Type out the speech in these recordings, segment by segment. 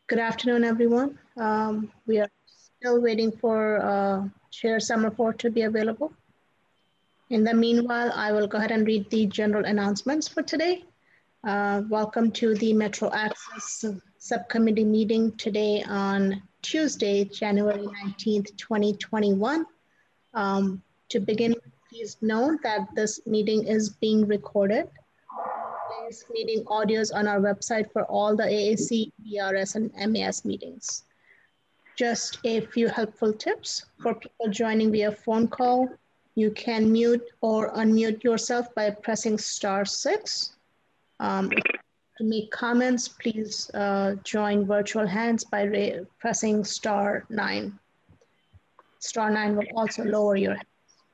Good afternoon, everyone. We are still waiting for Chair Summerford to be available. In the meanwhile, I will go ahead and read the general announcements for today. Welcome to the Metro Access Subcommittee meeting today on Tuesday, January 19th, 2021. To begin, please note that this meeting is being recorded. Today's meeting audio is on our website for all the AAC, BRS, and MAS meetings. Just a few helpful tips for people joining via phone call. You can mute or unmute yourself by pressing *6. To make comments, please join virtual hands by pressing *9. *9 will also lower your hand.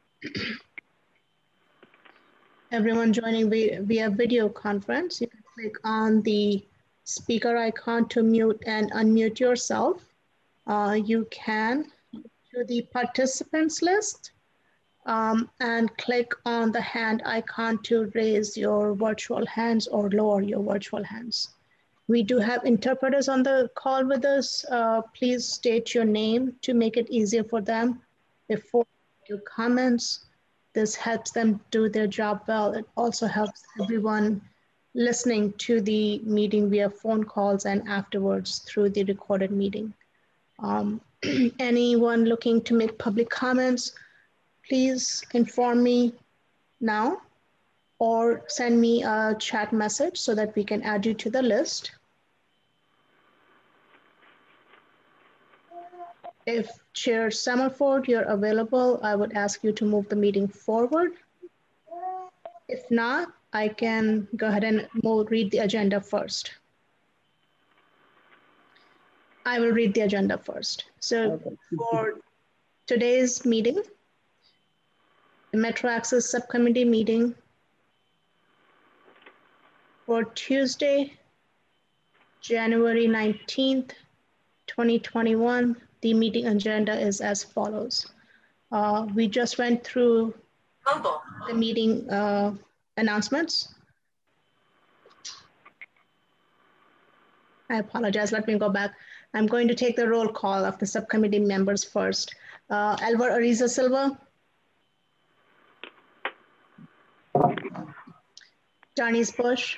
Everyone joining via video conference, you can click on the speaker icon to mute and unmute yourself. You can go to the participants list and click on the hand icon to raise your virtual hands or lower your virtual hands. We do have interpreters on the call with us. Please state your name to make it easier for them before your comments. This helps them do their job well. It also helps everyone listening to the meeting via phone calls and afterwards through the recorded meeting. Anyone looking to make public comments, please inform me now or send me a chat message so that we can add you to the list. If Chair Summerford, you're available, I would ask you to move the meeting forward. If not, I can go ahead and read the agenda first. I will read the agenda first. So for today's meeting, the Metro Access Subcommittee meeting for Tuesday, January 19th, 2021, the meeting agenda is as follows. We just went through the meeting announcements. I apologize, let me go back. I'm going to take the roll call of the subcommittee members first. Elvar Ariza Silva. Darnice Bush.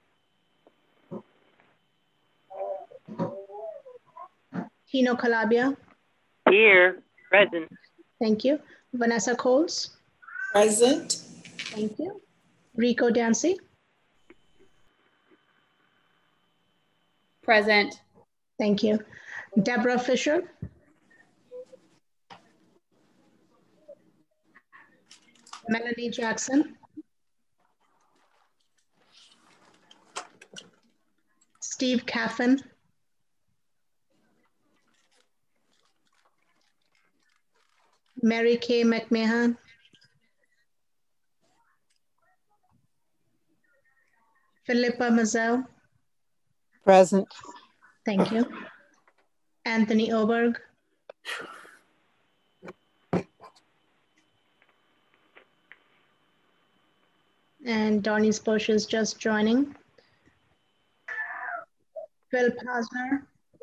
Tino Calabia. Here, present. Thank you. Vanessa Coles. Present. Thank you. Rico Dancy. Present. Thank you. Deborah Fisher. Melanie Jackson. Steve Caffin. Mary Kay McMahon. Philippa Mazel. Present. Thank you. Anthony Oberg. And Darnice Bush is just joining. Phil Posner.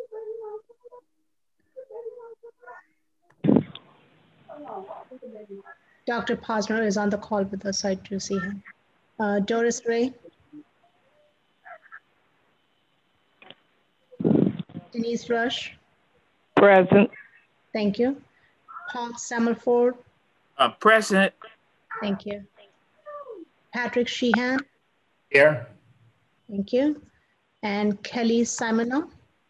Dr. Posner is on the call with us. I do see him. Doris Ray. Denise Rush. Present. Thank you. Paul Summerford. Present. Thank you. Patrick Sheehan. Here. Thank you. And Kelly Simonow.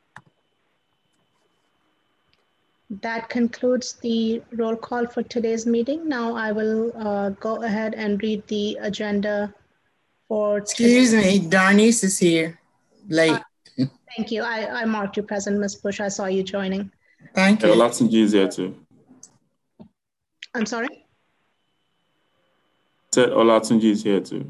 That concludes the roll call for today's meeting. Now I will go ahead and read the agenda for. Excuse me, Darnice is here, late. Thank you. I marked you present, Ms. Bush. I saw you joining. Thank you. Olatunji is here too. I'm sorry? Said Olatunji is here too.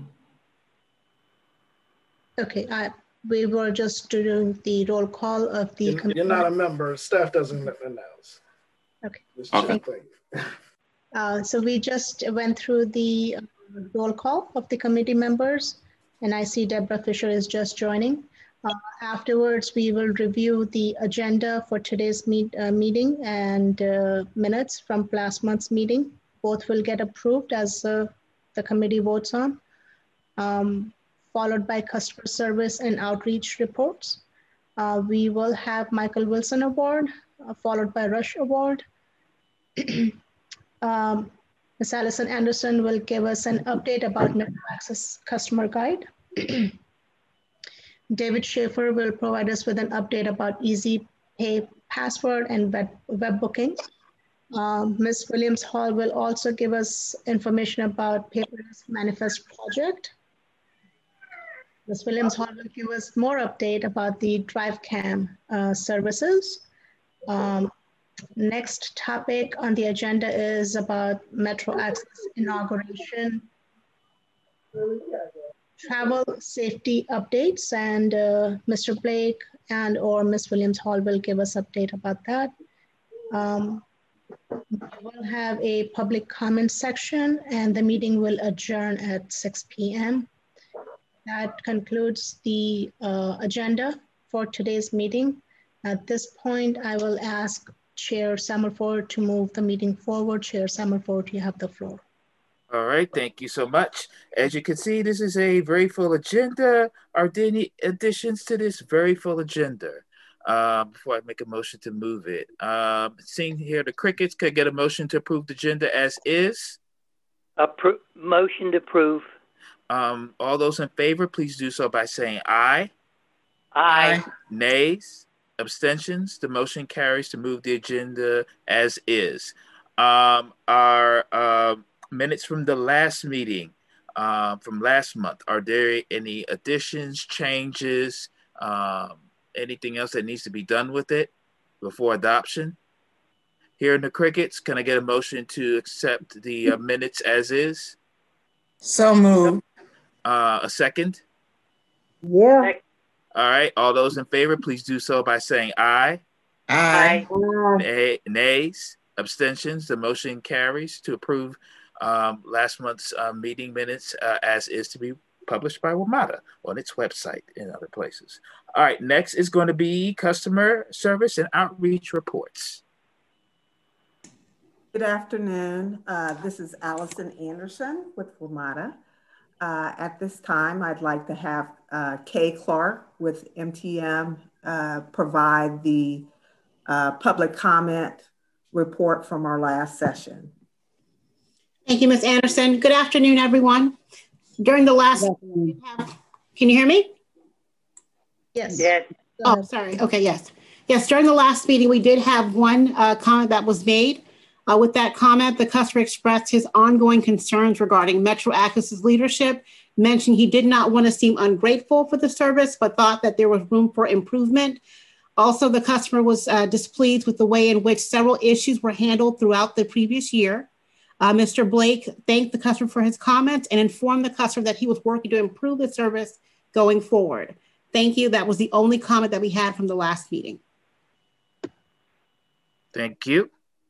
Okay, we were just doing the roll call of the committee. You're not a member. Staff doesn't announce. Okay. Okay. So we just went through the roll call of the committee members, and I see Deborah Fisher is just joining. Afterwards, we will review the agenda for today's meeting and minutes from last month's meeting. Both will get approved as the committee votes on, followed by customer service and outreach reports. We will have Michael Wilson Award, followed by Rush Award. Ms. Allison Anderson will give us an update about Network Access Customer Guide. David Schaefer will provide us with an update about Easy Pay password and web bookings. Ms. Williams Hall will also give us information about paperless manifest project. Ms. Williams Hall will give us more update about the DriveCam services. Next topic on the agenda is about Metro Access inauguration, travel safety updates, and Mr. Blake and or Ms. Williams Hall will give us update about that. We'll have a public comment section and the meeting will adjourn at 6 p.m. That concludes the agenda for today's meeting. At this point, I will ask Chair Summerford to move the meeting forward. Chair Summerford, you have the floor. All right, thank you so much. As you can see, this is a very full agenda. Are there any additions to this very full agenda? Before I make a motion to move it. Seeing here the crickets, could I get a motion to approve the agenda as is? Motion to approve. All those in favor, please do so by saying aye. Aye. Nays? Abstentions? The motion carries to move the agenda as is. Our minutes from the last meeting, from last month, are there any additions, changes, anything else that needs to be done with it before adoption? Here in the crickets, can I get a motion to accept the minutes as is? So moved. A second? Yeah. All right, all those in favor, please do so by saying aye. Aye. Nays, abstentions, the motion carries to approve last month's meeting minutes as is to be published by WMATA on its website and other places. All right, next is going to be customer service and outreach reports. Good afternoon. This is Allison Anderson with WMATA. At this time, I'd like to have Kay Clark with MTM provide the public comment report from our last session. Thank you, Ms. Anderson. Good afternoon, everyone. During the last, can you hear me? Yes. Yes. Oh, sorry. Okay, yes. Yes, during the last meeting, we did have one comment that was made. With that comment, the customer expressed his ongoing concerns regarding Metro Access's leadership, mentioned he did not want to seem ungrateful for the service, but thought that there was room for improvement. Also, the customer was displeased with the way in which several issues were handled throughout the previous year. Mr. Blake thanked the customer for his comments and informed the customer that he was working to improve the service going forward. Thank you. That was the only comment that we had from the last meeting. Thank you.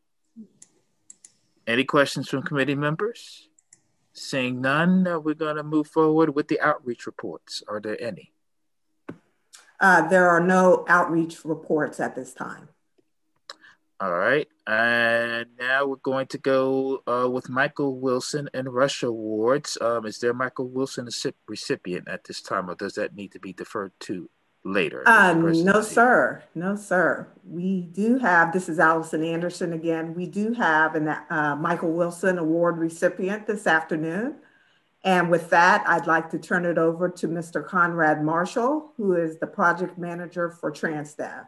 Any questions from committee members? Seeing none, we're going to move forward with the outreach reports. Are there any? There are no outreach reports at this time. All right. And now we're going to go with Michael Wilson and Rush Awards. Is there Michael Wilson a recipient at this time, or does that need to be deferred to later? No, sir. No, sir. We do have, this is Allison Anderson again. We do have a Michael Wilson Award recipient this afternoon. And with that, I'd like to turn it over to Mr. Conrad Marshall, who is the project manager for Transdev.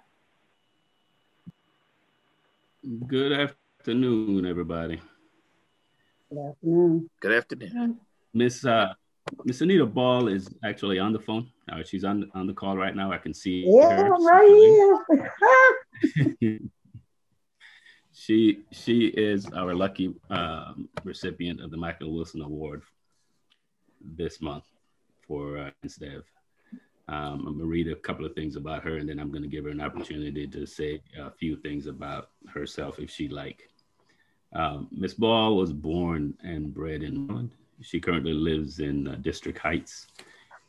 Good afternoon, everybody. Good afternoon. Good afternoon. Miss Anita Ball is actually on the phone. She's on the call right now. I can see her. Right here. She is our lucky recipient of the Michael Wilson Award this month for Transdev. I'm going to read a couple of things about her, and then I'm going to give her an opportunity to say a few things about herself if she'd like. Ms. Ball was born and bred in Maryland. She currently lives in District Heights.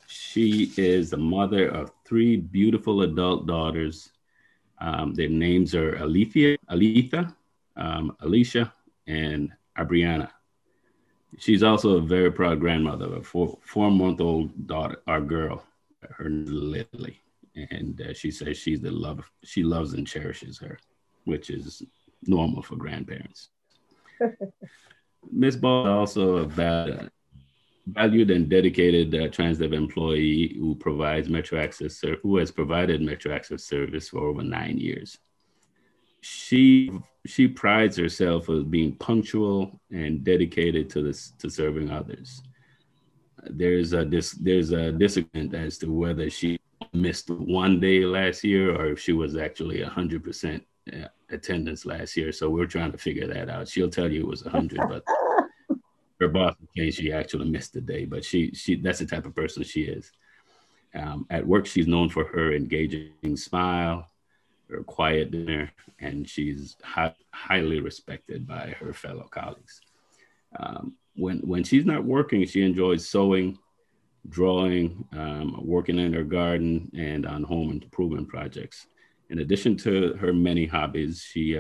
She is the mother of 3 beautiful adult daughters. Their names are Aletha, Alicia, and Abriana. She's also a very proud grandmother of a 4-month-old daughter, our girl, her name is Lily. And she says she loves and cherishes her, which is normal for grandparents. Ms. Ball is also a valued and dedicated Transdev employee who has provided Metro Access service for over 9 years. She prides herself as being punctual and dedicated to serving others. There's a disagreement as to whether she missed one day last year or if she was actually 100% attendance last year. So we're trying to figure that out. She'll tell you it was 100, but her boss claims she actually missed a day. But she that's the type of person she is. At work, she's known for her engaging smile, her quiet demeanor, and she's highly respected by her fellow colleagues. When she's not working, she enjoys sewing, drawing, working in her garden, and on home improvement projects. In addition to her many hobbies, she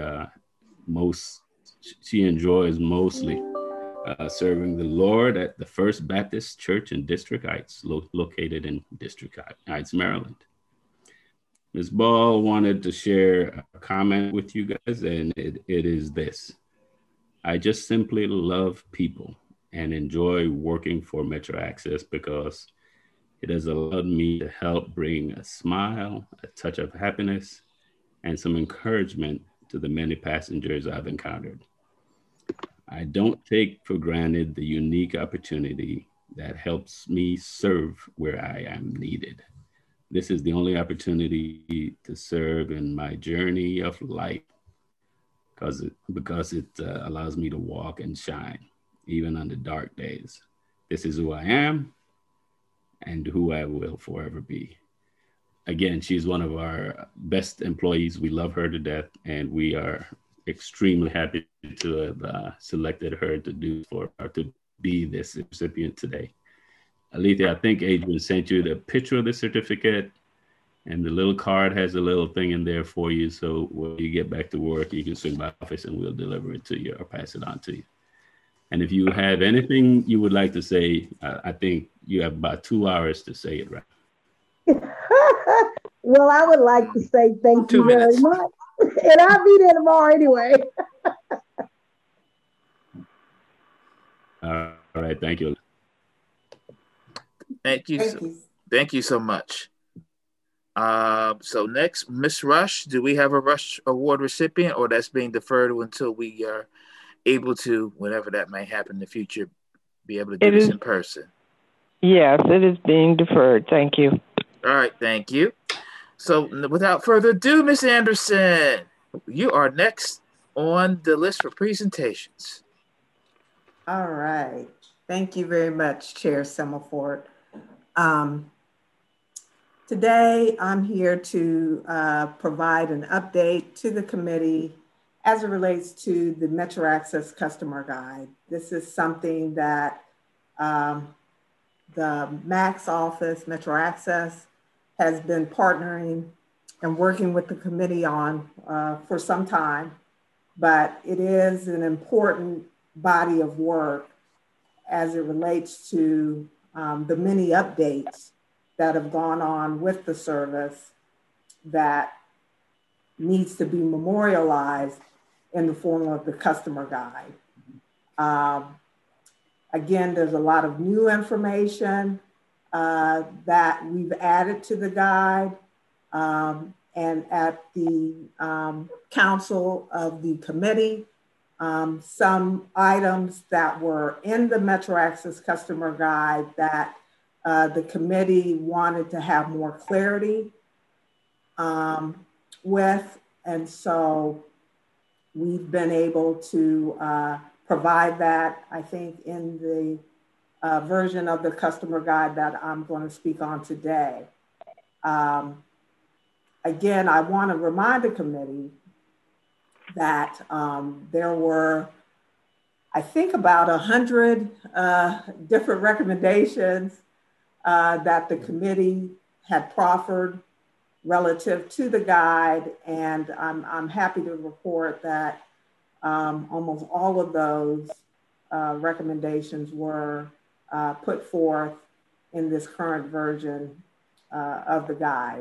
enjoys mostly serving the Lord at the First Baptist Church in District Heights, located in District Heights, Maryland. Ms. Ball wanted to share a comment with you guys, and it is this. I just simply love people and enjoy working for Metro Access because it has allowed me to help bring a smile, a touch of happiness, and some encouragement to the many passengers I've encountered. I don't take for granted the unique opportunity that helps me serve where I am needed. This is the only opportunity to serve in my journey of life because it allows me to walk and shine, even on the dark days. This is who I am and who I will forever be. Again, she's one of our best employees. We love her to death, and we are extremely happy to have selected her to be this recipient today. Alethea, I think Adrian sent you the picture of the certificate, and the little card has a little thing in there for you. So when you get back to work, you can swing by office and we'll deliver it to you or pass it on to you. And if you have anything you would like to say, I think you have about 2 hours to say it, right? Well, I would like to say thank you very much. And I'll be there tomorrow anyway. All right, thank you. Thank you so much. So next, Ms. Rush, do we have a Rush Award recipient, or that's being deferred until we are able to, whenever that may happen in the future, be able to do this in person? Yes, it is being deferred. Thank you. All right, thank you. So without further ado, Ms. Anderson, you are next on the list for presentations. All right. Thank you very much, Chair Semmelfort. Today, I'm here to provide an update to the committee as it relates to the Metro Access Customer Guide. This is something that the MAX office, Metro Access, has been partnering and working with the committee on for some time, but it is an important body of work as it relates to the many updates that have gone on with the service that needs to be memorialized in the form of the customer guide. Again, there's a lot of new information that we've added to the guide. And at the council of the committee, some items that were in the Metro Access Customer Guide that the committee wanted to have more clarity with. And so we've been able to provide that, I think, in the version of the customer guide that I'm going to speak on today. Again, I want to remind the committee that there were, I think, about 100 different recommendations that the committee had proffered relative to the guide, and I'm happy to report that almost all of those recommendations were put forth in this current version of the guide.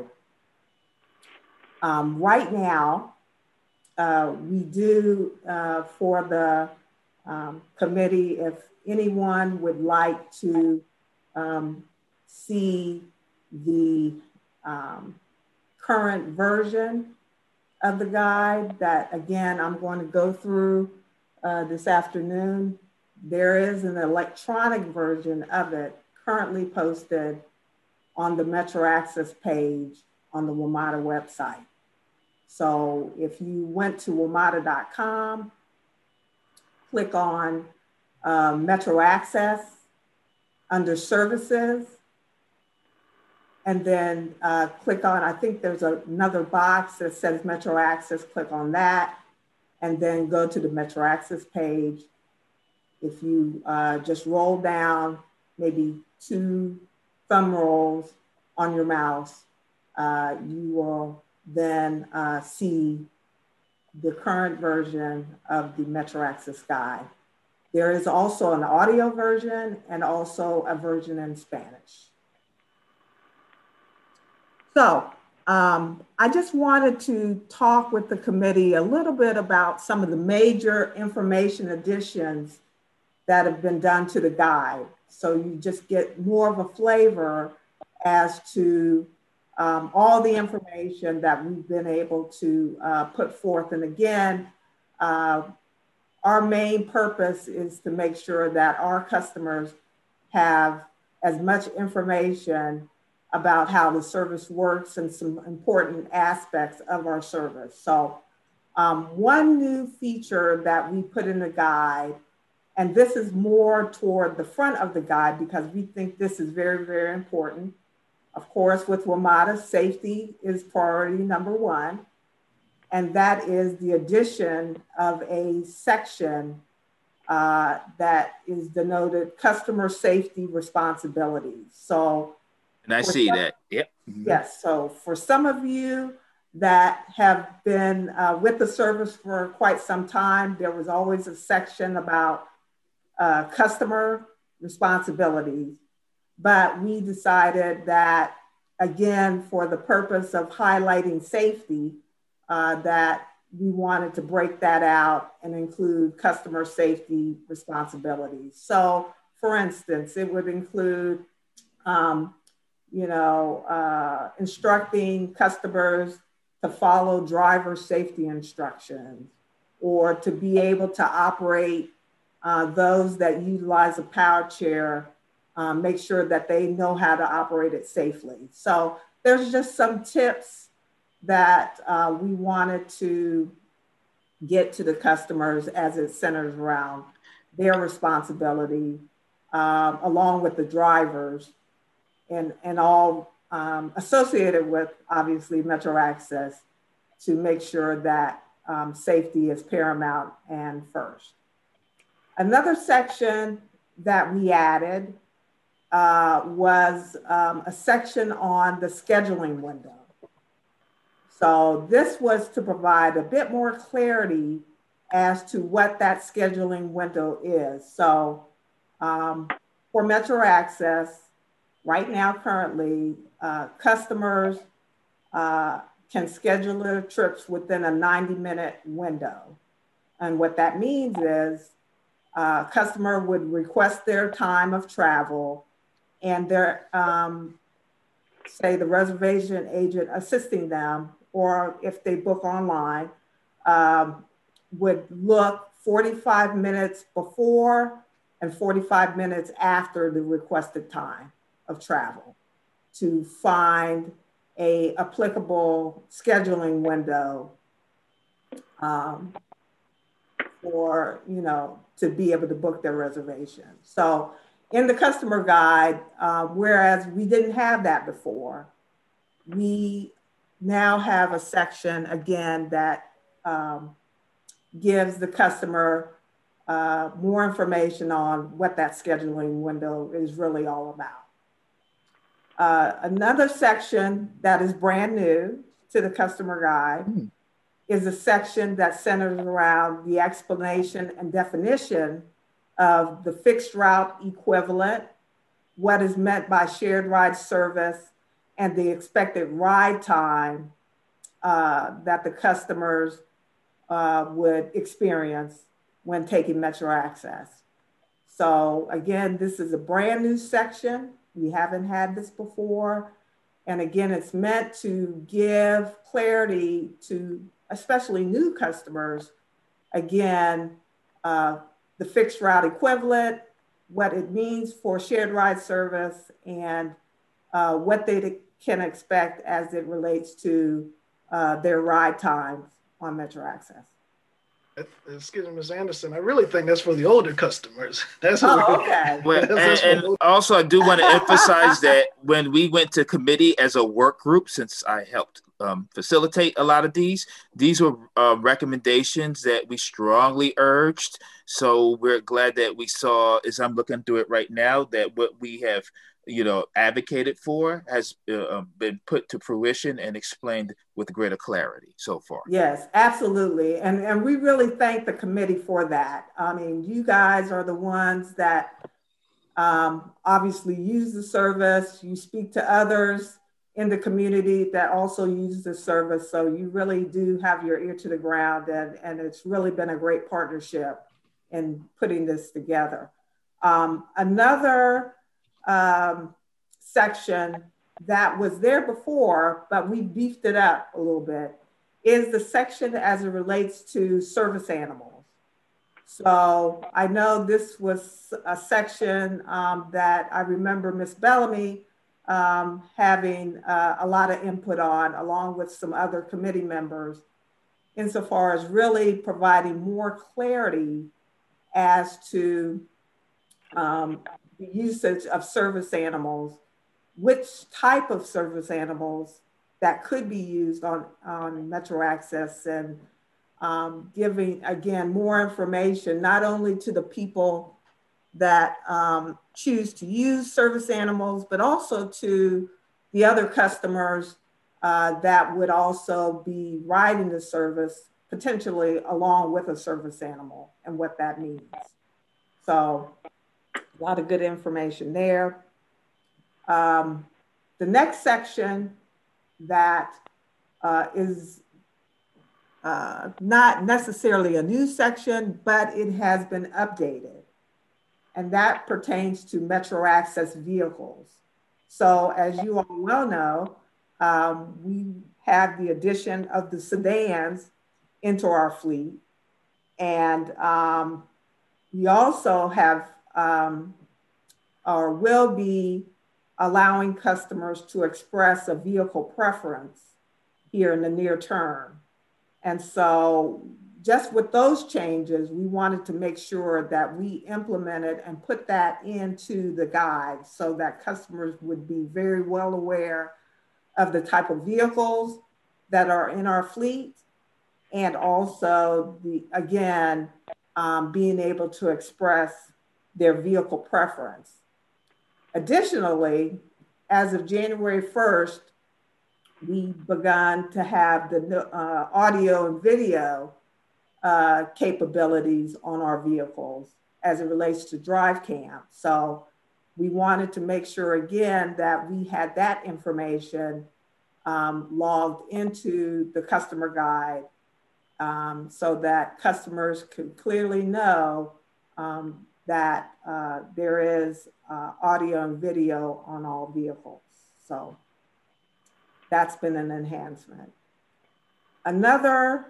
Right now, we do, for the committee, if anyone would like to see the current version of the guide that, again, I'm going to go through this afternoon, there is an electronic version of it currently posted on the Metro Access page on the WMATA website. So if you went to WMATA.com, click on Metro Access under Services, and then click on, I think there's another box that says Metro Access, click on that, and then go to the Metro Access page. If you just roll down maybe 2 thumb rolls on your mouse, you will then see the current version of the Metro Access guide. There is also an audio version and also a version in Spanish. So I just wanted to talk with the committee a little bit about some of the major information additions that have been done to the guide. So you just get more of a flavor as to all the information that we've been able to put forth. And again, our main purpose is to make sure that our customers have as much information about how the service works and some important aspects of our service. So one new feature that we put in the guide, and this is more toward the front of the guide because we think this is very, very important. Of course, with WMATA, safety is priority number 1. And that is the addition of a section that is denoted customer safety responsibilities. So, and I see that, yep. Yes, so for some of you that have been with the service for quite some time, there was always a section about customer responsibilities. But we decided that, again, for the purpose of highlighting safety, that we wanted to break that out and include customer safety responsibilities. So, for instance, it would include, instructing customers to follow driver safety instructions, or to be able to operate those that utilize a power chair, make sure that they know how to operate it safely. So there's just some tips that we wanted to get to the customers as it centers around their responsibility, along with the drivers and all associated with, obviously, Metro Access, to make sure that safety is paramount and first. Another section that we added was a section on the scheduling window. So this was to provide a bit more clarity as to what that scheduling window is. So for Metro Access, right now, currently, customers can schedule their trips within a 90-minute window. And what that means is customer would request their time of travel, and their, say, the reservation agent assisting them, or if they book online, would look 45 minutes before and 45 minutes after the requested time of travel to find a applicable scheduling window for, to be able to book their reservation. So in the customer guide, whereas we didn't have that before, we now have a section, again, that gives the customer more information on what that scheduling window is really all about. Another section that is brand new to the customer guide is a section that centers around the explanation and definition of the fixed route equivalent, what is meant by shared ride service, and the expected ride time that the customers would experience when taking Metro Access. So again, this is a brand new section. We haven't had this before. And again, it's meant to give clarity to especially new customers. Again, the fixed route equivalent, what it means for shared ride service, and what they can expect as it relates to their ride times on Metro Access. Excuse me, Ms. Anderson, I really think that's for the older customers. That's okay. Well, and also, I do want to emphasize that when we went to committee as a work group, since I helped facilitate a lot of these were recommendations that we strongly urged. So we're glad that we saw, as I'm looking through it right now, that what we have advocated for has been put to fruition and explained with greater clarity so far. Yes, absolutely. And we really thank the committee for that. I mean, you guys are the ones that obviously use the service. You speak to others in the community that also use the service. So you really do have your ear to the ground, and it's really been a great partnership in putting this together. Another section that was there before, but we beefed it up a little bit, is the section as it relates to service animals. So I know this was a section that I remember Ms. Bellamy having a lot of input on, along with some other committee members, insofar as really providing more clarity as to the usage of service animals, which type of service animals that could be used on Metro Access, and giving, again, more information, not only to the people that choose to use service animals, but also to the other customers that would also be riding the service, potentially along with a service animal, and what that means. So a lot of good information there. The next section that is not necessarily a new section, but it has been updated, and that pertains to Metro Access vehicles. So as you all well know, we have the addition of the sedans into our fleet, and we also have or will be allowing customers to express a vehicle preference here in the near term. And so just with those changes, we wanted to make sure that we implemented and put that into the guide so that customers would be very well aware of the type of vehicles that are in our fleet, and also again, being able to express their vehicle preference. Additionally, as of January 1st, we've begun to have the audio and video capabilities on our vehicles as it relates to DriveCam. So we wanted to make sure, again, that we had that information logged into the customer guide so that customers could clearly know that there is audio and video on all vehicles. So that's been an enhancement. Another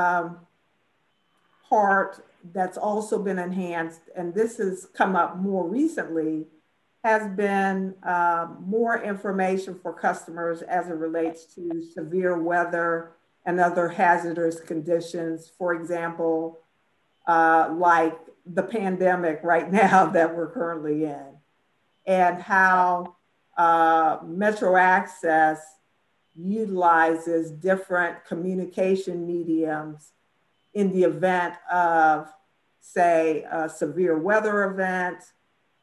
part that's also been enhanced, and this has come up more recently, has been more information for customers as it relates to severe weather and other hazardous conditions. For example, like the pandemic right now that we're currently in, and how Metro Access utilizes different communication mediums in the event of, say, a severe weather event,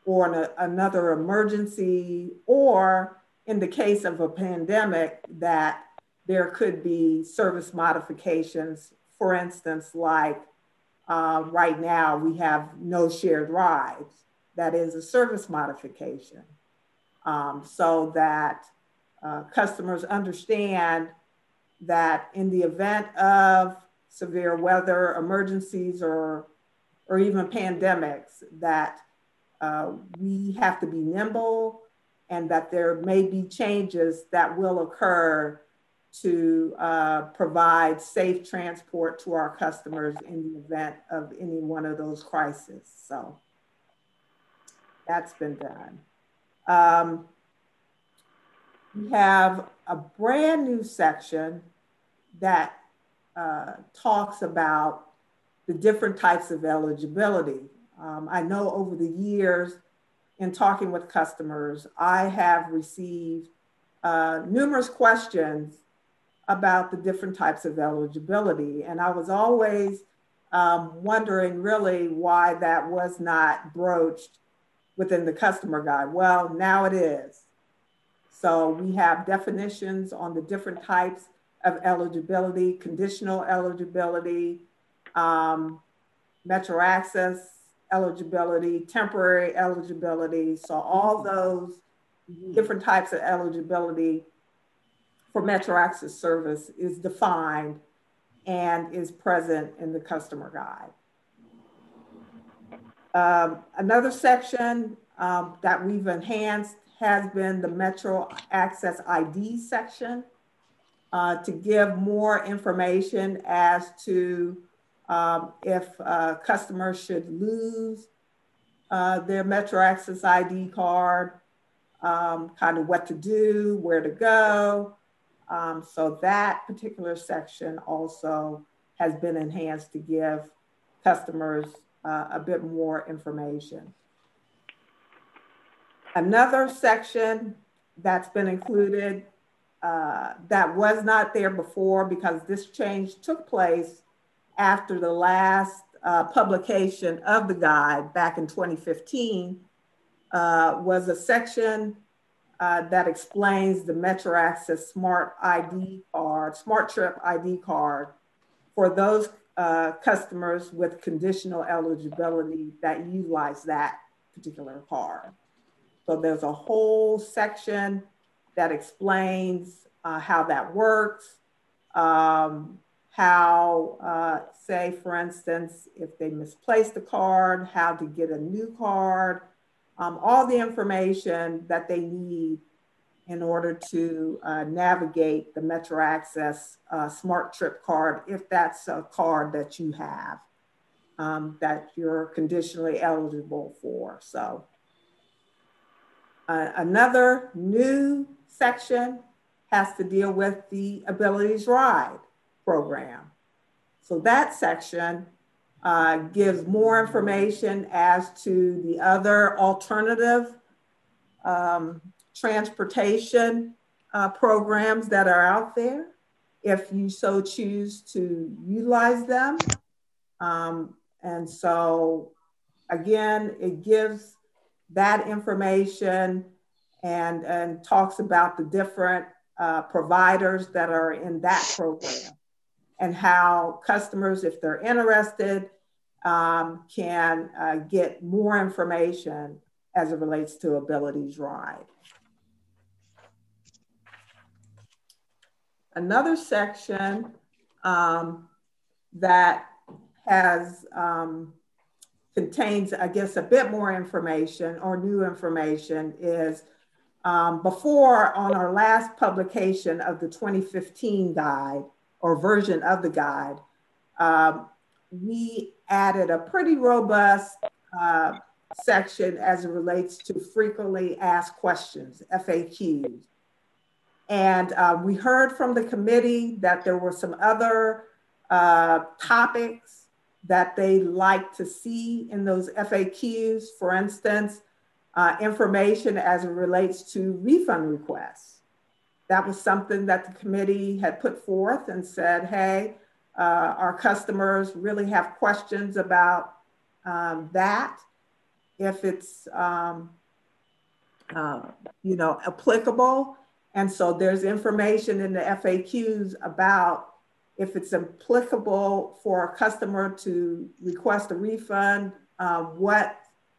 or another emergency, or in the case of a pandemic, that there could be service modifications. For instance, like right now we have no shared rides. That is a service modification. So that customers understand that in the event of severe weather emergencies or even pandemics, that we have to be nimble, and that there may be changes that will occur to provide safe transport to our customers in the event of any one of those crises. So that's been done. We have a brand new section that talks about the different types of eligibility. I know over the years, in talking with customers, I have received numerous questions about the different types of eligibility. And I was always wondering really why that was not broached within the customer guide. Well, now it is. So we have definitions on the different types of eligibility: conditional eligibility, Metro Access eligibility, temporary eligibility. So all those different types of eligibility for Metro Access service is defined and is present in the customer guide. Another section that we've enhanced has been the Metro Access ID section to give more information as to if customers should lose their Metro Access ID card, kind of what to do, where to go. So that particular section also has been enhanced to give customers a bit more information. Another section that's been included that was not there before, because this change took place after the last publication of the guide back in 2015, was a section that explains the Metro Access Smart ID card, Smart Trip ID card, for those customers with conditional eligibility that utilize that particular card. So there's a whole section that explains how that works, how, say, for instance, if they misplaced the card, how to get a new card, all the information that they need in order to navigate the Metro Access Smart Trip card, if that's a card that you have, that you're conditionally eligible for. So another new section has to deal with the Abilities Ride program. So that section gives more information as to the other alternative transportation programs that are out there, if you so choose to utilize them. And so again, it gives that information and talks about the different providers that are in that program, and how customers, if they're interested, can get more information as it relates to Abilities Ride. Another section that has contains, I guess, a bit more information or new information is before, on our last publication of the 2015 guide or version of the guide, we added a pretty robust section as it relates to frequently asked questions, FAQs. And we heard from the committee that there were some other topics that they like to see in those FAQs. For instance, information as it relates to refund requests. That was something that the committee had put forth and said, hey, our customers really have questions about that. if it's, you know, applicable. And so there's information in the FAQs about if it's applicable for a customer to request a refund, what,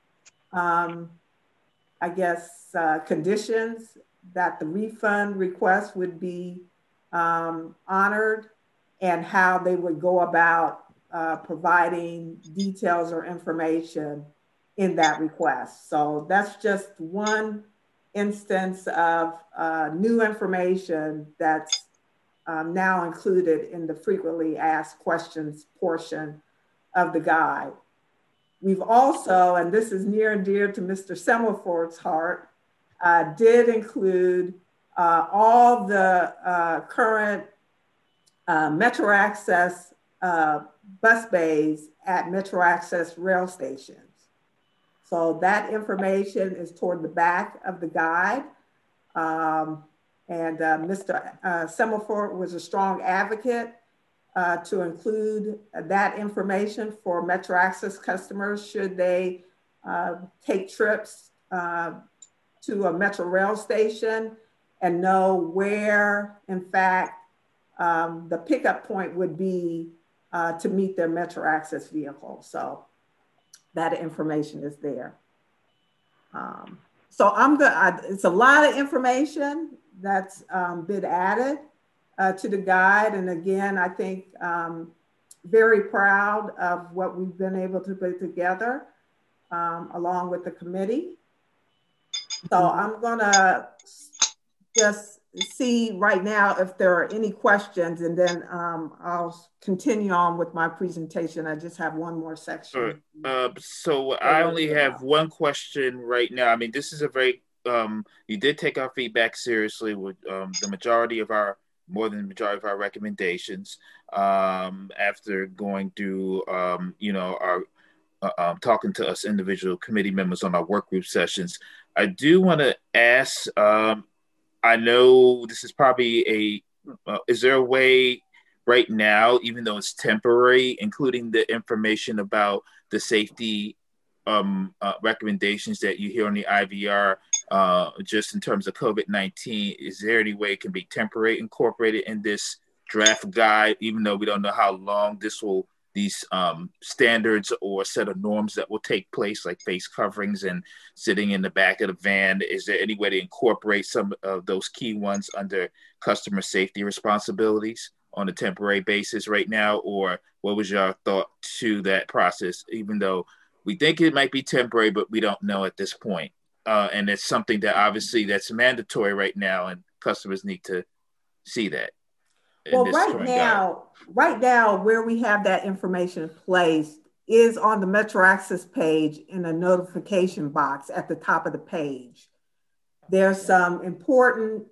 I guess, conditions that the refund request would be honored, and how they would go about providing details or information in that request. So that's just one instance of new information that's now included in the frequently asked questions portion of the guide. We've also, and this is near and dear to Mr. Semaphort's heart, did include all the current Metro Access bus bays at Metro Access rail stations. So that information is toward the back of the guide. Mr. Semaphort was a strong advocate to include that information for Metro Access customers should they take trips to a Metro rail station and know where, in fact, the pickup point would be to meet their Metro Access vehicle. So that information is there. So it's a lot of information that's been added to the guide. And again, I think very proud of what we've been able to put together along with the committee. So I'm gonna just see right now if there are any questions, and then I'll continue on with my presentation. I just have one more section. So I only have one question right now. I mean, this is a very, you did take our feedback seriously with the majority of our, more than the majority of our recommendations after going through, you know, our talking to us individual committee members on our work group sessions. I do want to ask, I know this is probably is there a way right now, even though it's temporary, including the information about the safety recommendations that you hear on the IVR, just in terms of COVID-19, is there any way it can be temporary incorporated in this draft guide, even though we don't know how long these standards or set of norms that will take place, like face coverings and sitting in the back of the van? Is there any way to incorporate some of those key ones under customer safety responsibilities on a temporary basis right now? Or what was your thought to that process, even though we think it might be temporary, but we don't know at this point? And it's something that obviously that's mandatory right now, and customers need to see that. Well, right now, where we have that information placed is on the Metro Access page in a notification box at the top of the page. There's some important,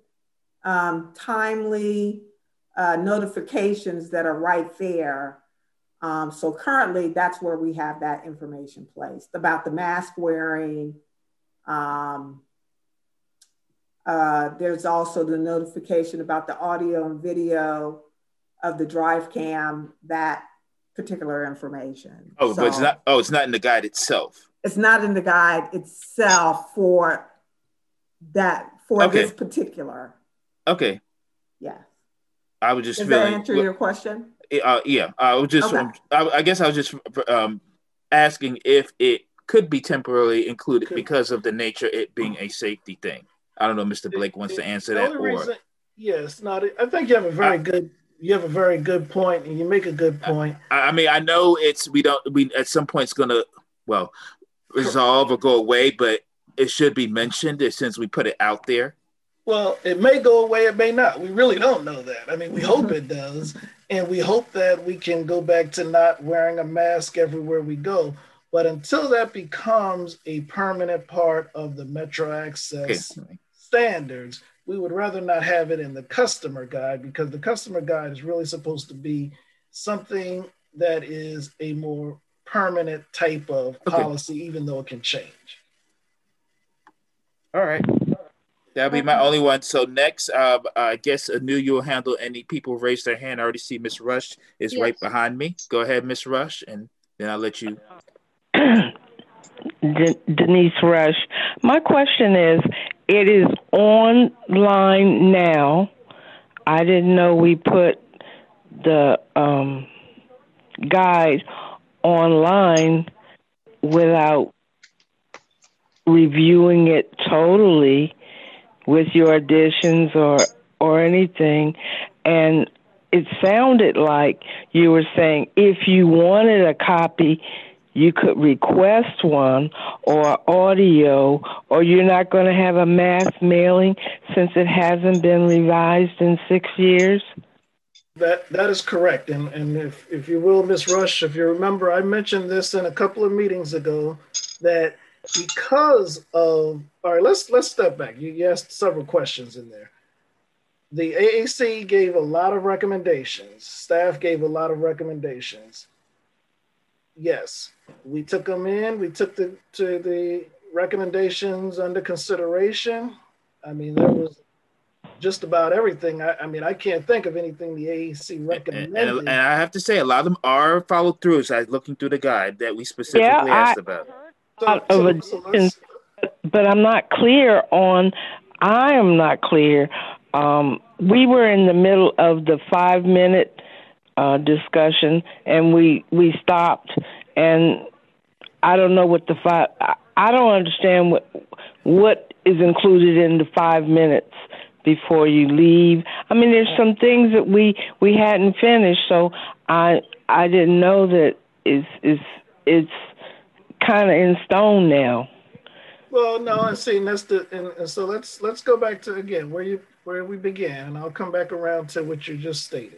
timely notifications that are right there. So currently, that's where we have that information placed about the mask wearing. There's also the notification about the audio and video of the drive cam, that particular information. Oh, so, but it's not in the guide itself. It's not in the guide itself for that, this particular. Okay. Yeah. I would just Does that answer your question? Yeah. I was just, okay. I guess I was just asking if it could be temporarily included because of the nature it being a safety thing. I don't know, Mr. Blake wants to answer that, or yes, not. I think you have a very good point, and you make a good point. I mean, I know we at some point it's gonna resolve or go away, but it should be mentioned since we put it out there. Well, it may go away, it may not. We really don't know that. I mean, we hope it does, and we hope that we can go back to not wearing a mask everywhere we go. But until that becomes a permanent part of the Metro Access standards, we would rather not have it in the customer guide, because the customer guide is really supposed to be something that is a more permanent type of policy, even though it can change. All right. That'll be my only one. So next, I guess Anu, you'll handle any people raise their hand. I already see Miss Rush is right behind me. Go ahead, Miss Rush, and then I'll let you. Denise Rush. My question is, it is online now. I didn't know we put the guide online without reviewing it totally with your additions or anything. And it sounded like you were saying if you wanted a copy, you could request one or audio, or you're not going to have a mass mailing since it hasn't been revised in 6 years? That is correct. And if you will, Ms. Rush, if you remember, I mentioned this in a couple of meetings ago, that because of, all right, let's step back. You asked several questions in there. The AAC gave a lot of recommendations. Staff gave a lot of recommendations. Yes, we took them in. We took the recommendations under consideration. I mean, there was just about everything. I mean, I can't think of anything the AAC recommended. And I have to say, a lot of them are followed through. So I was looking through the guide that we specifically asked about. But I'm not clear on, I am not clear. We were in the middle of the 5-minute discussion, and we stopped, and I don't know what I don't understand what is included in the 5 minutes before you leave. I mean, there's some things that we hadn't finished, so I didn't know that it's kind of in stone now. Well, no, and see, and so let's go back to again where we began, and I'll come back around to what you just stated.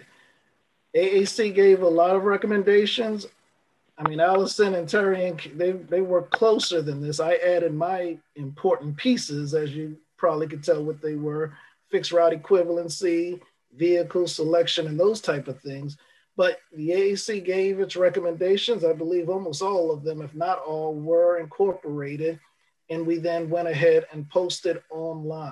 AAC gave a lot of recommendations. I mean, Allison and Terry, they worked closer than this. I added my important pieces, as you probably could tell what they were: fixed route equivalency, vehicle selection, and those type of things. But the AAC gave its recommendations. I believe almost all of them, if not all, were incorporated. And we then went ahead and posted online.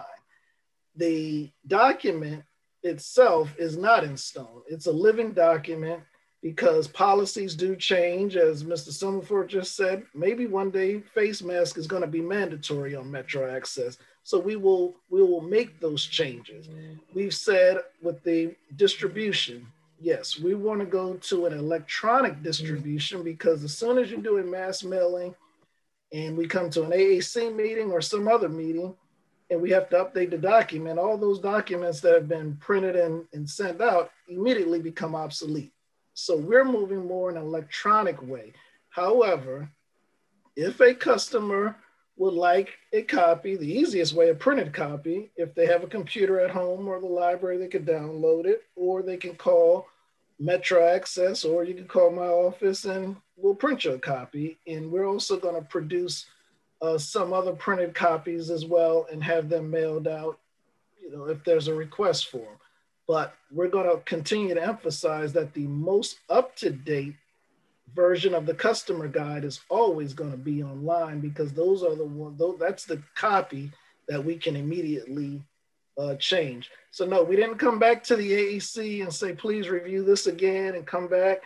The document itself is not in stone. It's a living document because policies do change. As Mr. Summerford just said, maybe one day face mask is going to be mandatory on Metro Access. So we will make those changes. We've said with the distribution, yes, we want to go to an electronic distribution because as soon as you're doing mass mailing and we come to an AAC meeting or some other meeting and we have to update the document, all those documents that have been printed and sent out immediately become obsolete. So we're moving more in an electronic way. However, if a customer would like a copy, the easiest way, a printed copy, if they have a computer at home or the library, they could download it, or they can call Metro Access, or you can call my office and we'll print you a copy. And we're also going to produce some other printed copies as well and have them mailed out, if there's a request for them. But we're going to continue to emphasize that the most up-to-date version of the customer guide is always going to be online because those are the ones, that's the copy that we can immediately change. So no, we didn't come back to the AAC and say, please review this again and come back.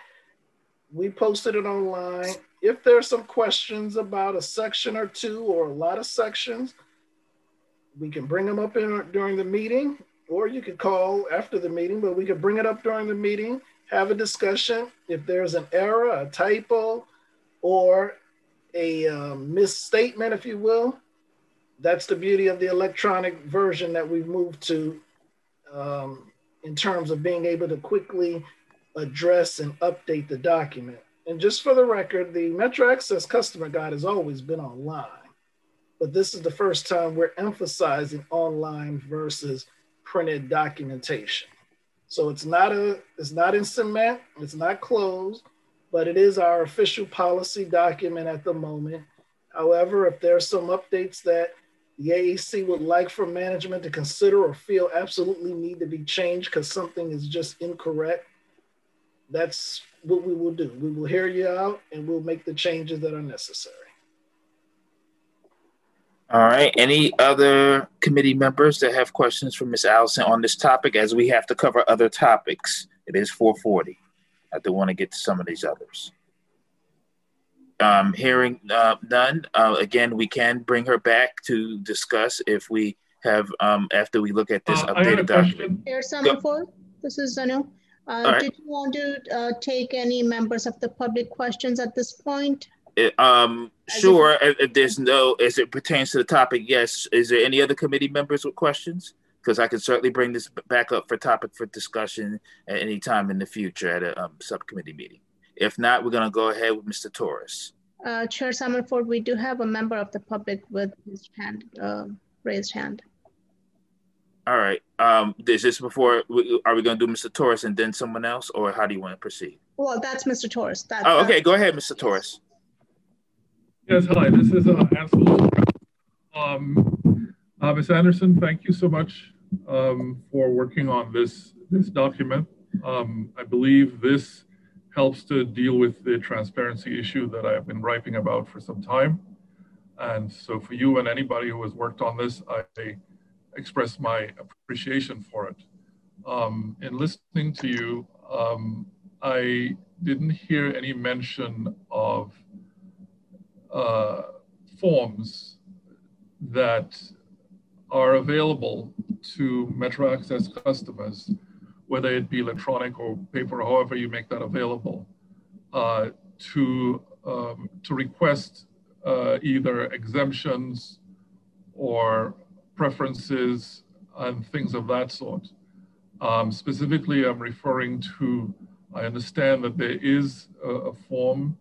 We posted it online. If there's some questions about a section or two or a lot of sections, we can bring them up during the meeting, or you could call after the meeting, but we could bring it up during the meeting, have a discussion. If there's an error, a typo, or a misstatement, if you will, that's the beauty of the electronic version that we've moved to in terms of being able to quickly address and update the document. And just for the record, the Metro Access Customer Guide has always been online, but this is the first time we're emphasizing online versus printed documentation. So it's not in cement, it's not closed, but it is our official policy document at the moment. However, if there's some updates that the AAC would like for management to consider or feel absolutely need to be changed because something is just incorrect, that's what we will do. We will hear you out and we'll make the changes that are necessary. All right. Any other committee members that have questions for Ms. Allison on this topic, as we have to cover other topics? It is 4:40. I do want to get to some of these others. Hearing none, again, we can bring her back to discuss if we have, after we look at this updated document. Chair Summerford, this is Zanu. Right. Did you want to take any members of the public questions at this point? Sure, if there's no, as it pertains to the topic, yes. Is there any other committee members with questions? Because I can certainly bring this back up for topic for discussion at any time in the future at a subcommittee meeting. If not, we're going to go ahead with Mr. Torres. Chair Summerford, we do have a member of the public with his hand, raised hand. All right. Is this before, are we going to do Mr. Torres and then someone else, or how do you want to proceed? Well, that's Mr. Torres. Okay. Go ahead, Mr. Torres. Yes, hi. This is Ansel. Ms. Anderson, thank you so much for working on this document. I believe this helps to deal with the transparency issue that I've been griping about for some time. And so for you and anybody who has worked on this, I express my appreciation for it. In listening to you, I didn't hear any mention of forms that are available to Metro Access customers, whether it be electronic or paper, however you make that available, to request either exemptions or preferences and things of that sort. Specifically, I'm referring to, I understand that there is a form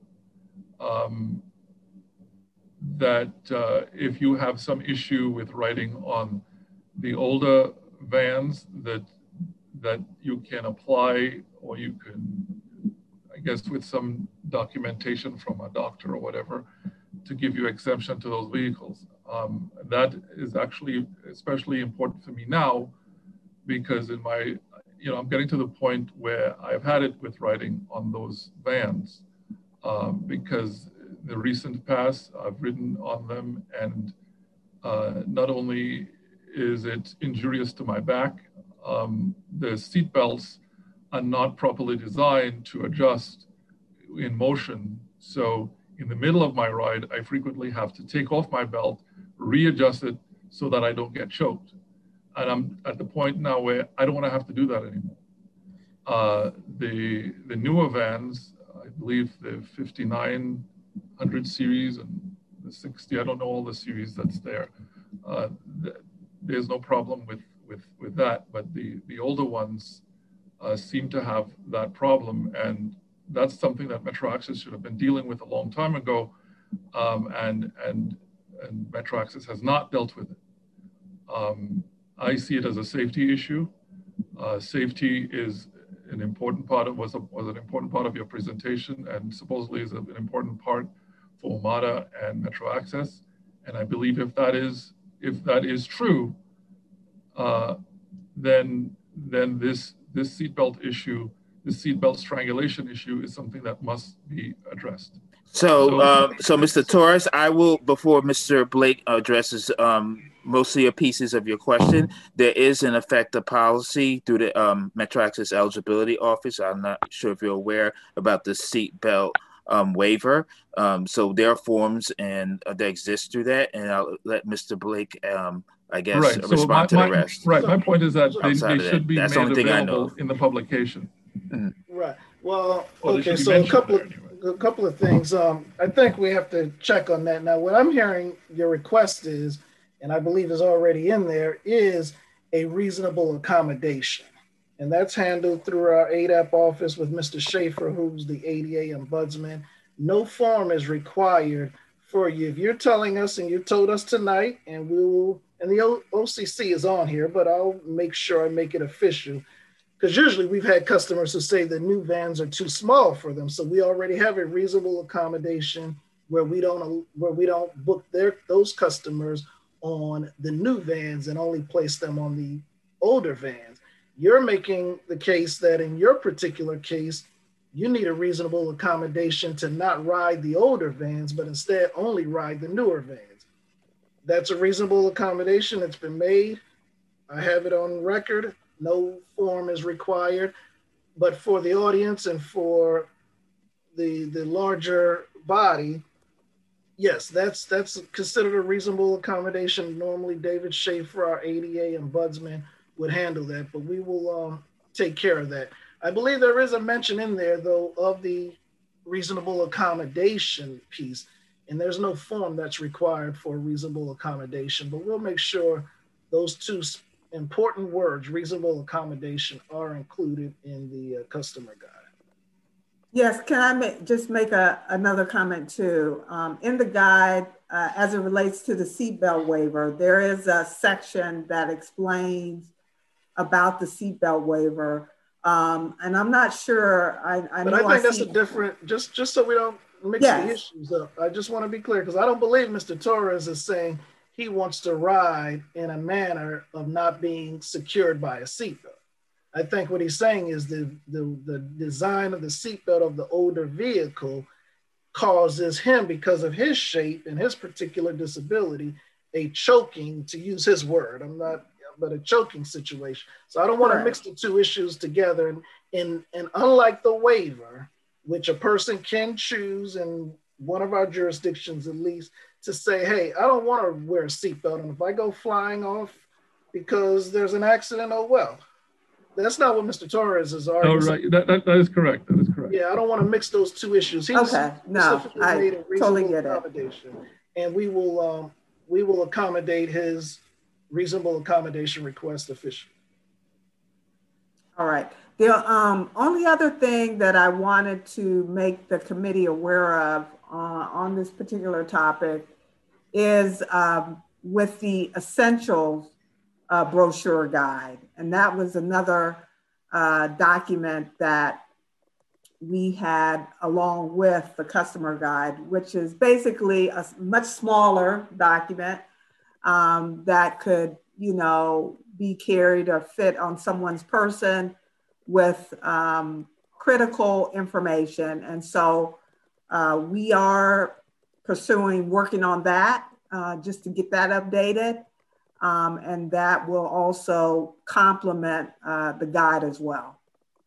that if you have some issue with writing on the older vans, that you can apply, or you can, I guess, with some documentation from a doctor or whatever, to give you exemption to those vehicles. That is actually especially important for me now, because in my, I'm getting to the point where I've had it with writing on those vans, because the recent past I've ridden on them, and not only is it injurious to my back, the seat belts are not properly designed to adjust in motion. So in the middle of my ride, I frequently have to take off my belt, readjust it so that I don't get choked. And I'm at the point now where I don't want to have to do that anymore. The newer vans, I believe the 5900 series and the 60, I don't know all the series that's there. There's no problem with that, but the older ones seem to have that problem, and that's something that Metro Access should have been dealing with a long time ago, and Metro Access has not dealt with it. I see it as a safety issue. Safety is an important part of, was an important part of your presentation, and supposedly is an important part for WMATA and Metro Access. And I believe if that is true, then this seatbelt issue, this seatbelt strangulation issue, is something that must be addressed. So Mr. Torres, I will, before Mr. Blake addresses mostly your pieces of your question, there is in effect a policy through the Metro Access Eligibility Office. I'm not sure if you're aware about the seatbelt waiver. So there are forms and that exist through that, and I'll let Mr. Blake, I guess, respond to the rest. Right. My point is that they should be made available in the publication. Mm-hmm. Right. Well, okay. So a couple of things. I think we have to check on that. Now, what I'm hearing your request is, and I believe is already in there, is a reasonable accommodation. And that's handled through our ADAP office with Mr. Schaefer, who's the ADA ombudsman. No form is required for you. If you're telling us, and you told us tonight, and and the OCC is on here, but I'll make sure I make it official, because usually we've had customers who say the new vans are too small for them. So we already have a reasonable accommodation where we don't book those customers on the new vans and only place them on the older vans. You're making the case that in your particular case, you need a reasonable accommodation to not ride the older vans, but instead only ride the newer vans. That's a reasonable accommodation. It's been made. I have it on record. No form is required. But for the audience and for the larger body, Yes, that's considered a reasonable accommodation. Normally, David Schaefer, our ADA ombudsman, would handle that, but we will take care of that. I believe there is a mention in there, though, of the reasonable accommodation piece, and there's no form that's required for reasonable accommodation, but we'll make sure those two important words, reasonable accommodation, are included in the customer guide. Yes, can I just make another comment too? In the guide, as it relates to the seatbelt waiver, there is a section that explains about the seatbelt waiver. And I'm not sure, I think that's a different, just so we don't mix the issues up. I just want to be clear, because I don't believe Mr. Torres is saying he wants to ride in a manner of not being secured by a seatbelt. I think what he's saying is the design of the seatbelt of the older vehicle causes him, because of his shape and his particular disability, a choking, to use his word, but a choking situation. So I don't want to mix the two issues together. And unlike the waiver, which a person can choose in one of our jurisdictions at least, to say, hey, I don't want to wear a seatbelt, and if I go flying off because there's an accident, oh well. That's not what Mr. Torres is arguing. Oh, right. That is correct. That is correct. Yeah, I don't want to mix those two issues. Okay, no, I totally get it. And we will accommodate his reasonable accommodation request officially. All right. The only other thing that I wanted to make the committee aware of on this particular topic is with the essentials brochure guide. And that was another document that we had along with the customer guide, which is basically a much smaller document that could, be carried or fit on someone's person with critical information. And so we are working on that just to get that updated. And that will also complement the guide as well.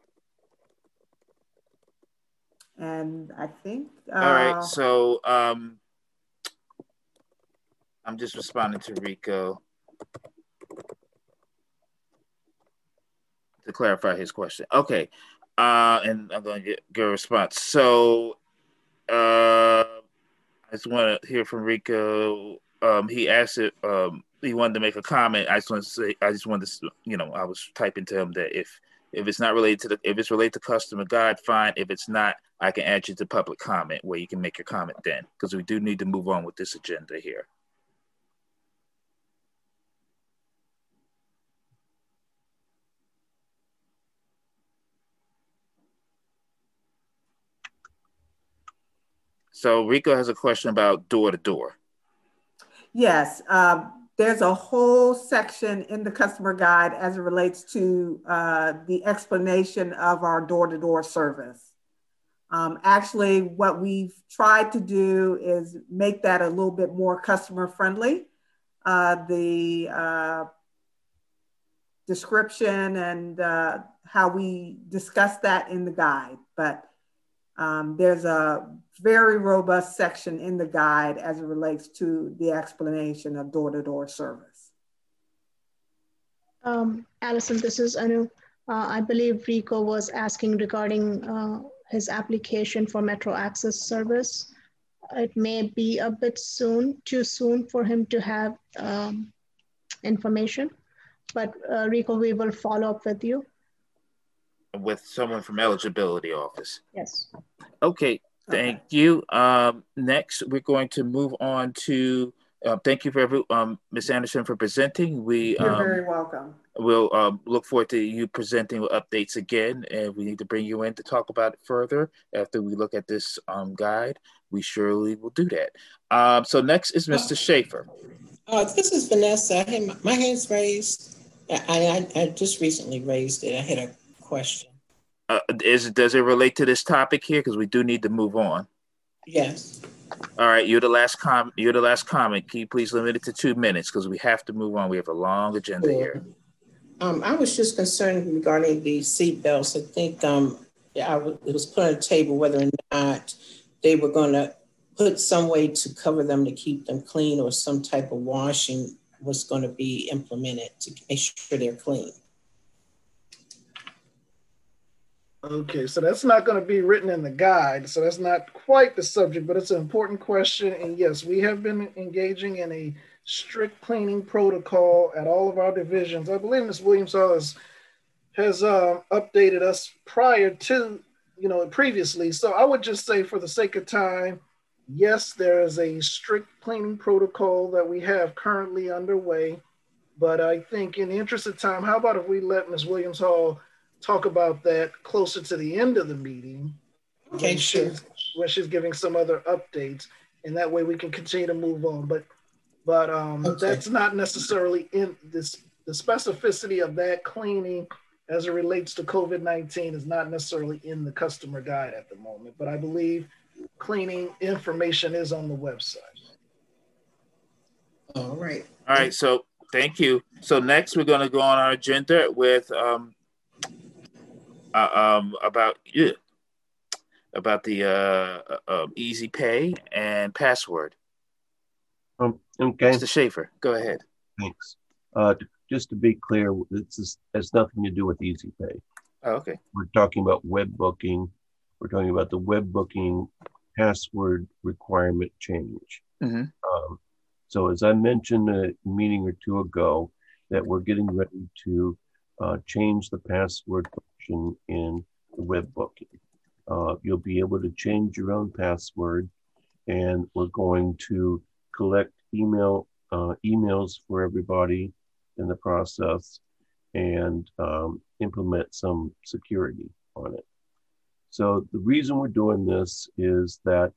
And I think. All right, so I'm just responding to Rico to clarify his question. Okay, and I'm going to get a response. So I just want to hear from Rico. He asked it. He wanted to make a comment. I just wanted to, I was typing to him that if it's not related to if it's related to customer guide, fine. If it's not, I can add you to public comment where you can make your comment then, because we do need to move on with this agenda here. So Rico has a question about door to door. Yes. There's a whole section in the customer guide as it relates to the explanation of our door-to-door service. Actually, what we've tried to do is make that a little bit more customer friendly. The description and how we discuss that in the guide, but there's a very robust section in the guide as it relates to the explanation of door-to-door service. Allison, this is Anu. I believe Rico was asking regarding his application for Metro Access service. It may be a bit too soon for him to have information, but Rico, we will follow up with you. With someone from eligibility office. Yes. Okay, thank you. Next, we're going to move on to, thank you for Ms. Anderson for presenting. You're very welcome. We'll look forward to you presenting with updates again, and we need to bring you in to talk about it further after we look at this guide. We surely will do that. So next is Mr. Schaefer. This is Vanessa. I had my hand's raised. I just recently raised it. I had a question. Does it relate to this topic here? Because we do need to move on. Yes. All right, you're the last comment. Can you please limit it to 2 minutes because we have to move on. We have a long agenda here. I was just concerned regarding the seat belts. I think it was put on the table whether or not they were going to put some way to cover them to keep them clean, or some type of washing was going to be implemented to make sure they're clean. Okay, so that's not going to be written in the guide. So that's not quite the subject, but it's an important question. And yes, we have been engaging in a strict cleaning protocol at all of our divisions. I believe Ms. Williams has updated us prior to, previously. So I would just say, for the sake of time, yes, there is a strict cleaning protocol that we have currently underway. But I think in the interest of time, how about if we let Ms. Williams Hall talk about that closer to the end of the meeting, okay, when she's giving some other updates, and that way we can continue to move on. But okay, that's not necessarily in this. The specificity of that cleaning as it relates to COVID-19 is not necessarily in the customer guide at the moment. But I believe cleaning information is on the website. All right. All right. So thank you. So next we're going to go on our agenda with about the Easy Pay and password. Okay. Mr. Schaefer, go ahead. Thanks. Just to be clear, this has nothing to do with Easy Pay. Oh, okay. We're talking about web booking. We're talking about the web booking password requirement change. Mm-hmm. So as I mentioned a meeting or two ago, that we're getting ready to change the password function in the web booking. You'll be able to change your own password, and we're going to collect emails for everybody in the process and implement some security on it. So the reason we're doing this is that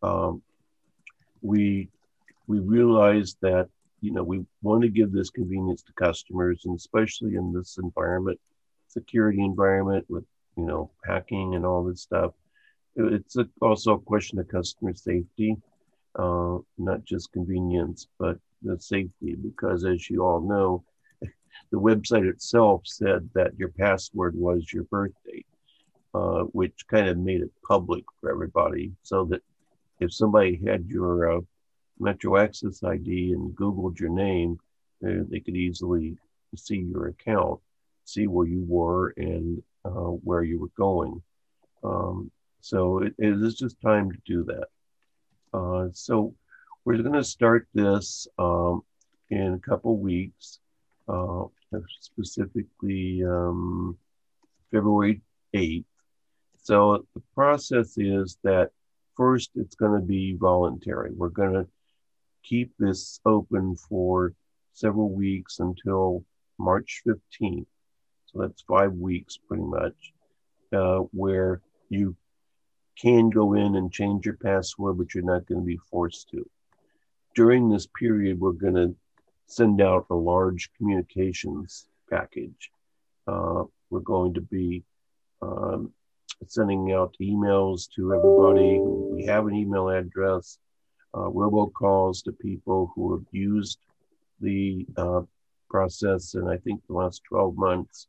we realize that we want to give this convenience to customers, and especially in this environment, security environment with hacking and all this stuff. It's also a question of customer safety, not just convenience, but the safety, because as you all know, the website itself said that your password was your birth date, which kind of made it public for everybody, so that if somebody had your Metro Access ID and Googled your name, they could easily see your account, see where you were and where you were going. So it is just time to do that. So we're going to start this in a couple weeks, specifically February 8th. So the process is that first it's going to be voluntary. We're going to keep this open for several weeks until March 15th. So that's 5 weeks pretty much, where you can go in and change your password, but you're not going to be forced to. During this period, we're going to send out a large communications package. We're going to be sending out emails to everybody who we have an email address, robocalls to people who have used the process in, I think, the last 12 months,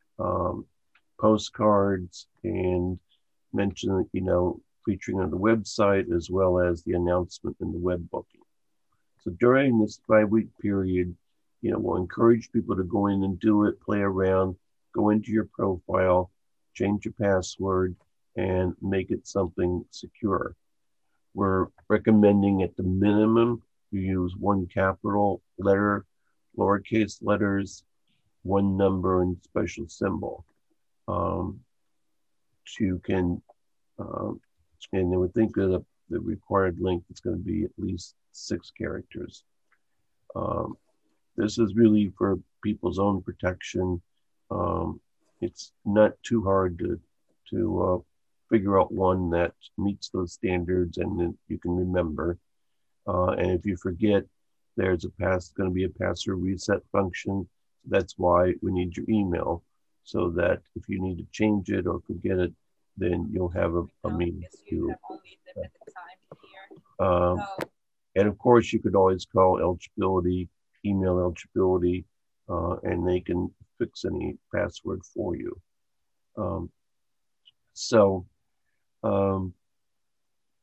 postcards, and mention, featuring on the website, as well as the announcement in the web booking. So during this 5-week period, we'll encourage people to go in and do it, play around, go into your profile, change your password, and make it something secure. We're recommending at the minimum you use one capital letter, lowercase letters, one number, and special symbol. And then we think of the required length, it's going to be at least 6 characters. This is really for people's own protection. It's not too hard to figure out one that meets those standards and that you can remember. And if you forget, there's going to be a password reset function. That's why we need your email, so that if you need to change it or forget it, then you'll have a means to. And of course, you could always call eligibility, email eligibility, and they can fix any password for you.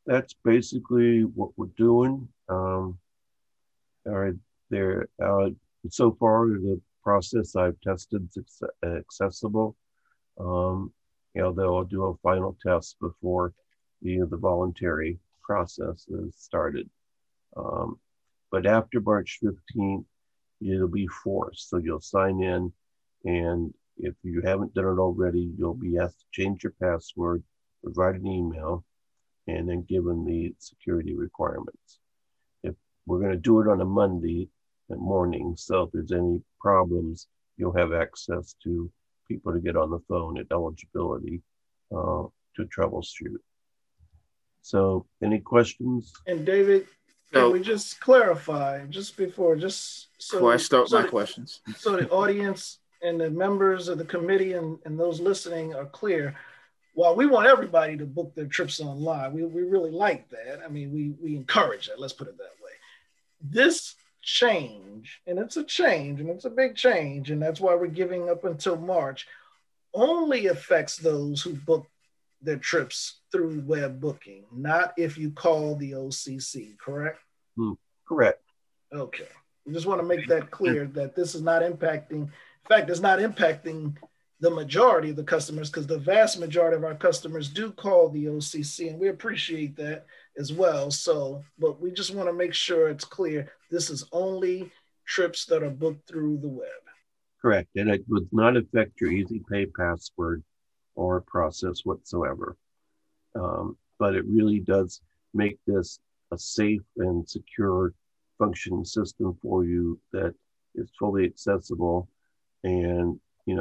that's basically what we're doing. All right, there. So far, the process I've tested is accessible. They'll do a final test before the voluntary process is started. But after March 15th, it'll be forced. So you'll sign in, and if you haven't done it already, you'll be asked to change your password, provide an email, and then given the security requirements. If we're going to do it on a Monday morning, so if there's any problems, you'll have access to people to get on the phone at eligibility to troubleshoot. So any questions? And David, can we just clarify before I start my questions? So the audience and the members of the committee and those listening are clear. While we want everybody to book their trips online, we really like that. I mean, we encourage that, let's put it that way. This change, and it's a change, and it's a big change, and that's why we're giving up until March, only affects those who book their trips through web booking, not if you call the OCC, correct? Correct. Okay. I just want to make that clear that this is not impacting, in fact, it's not impacting the majority of the customers, because the vast majority of our customers do call the OCC, and we appreciate that as well. So, but we just want to make sure it's clear, this is only trips that are booked through the web. Correct, and it would not affect your Easy Pay password or process whatsoever. But it really does make this a safe and secure functioning system for you that is fully accessible. And,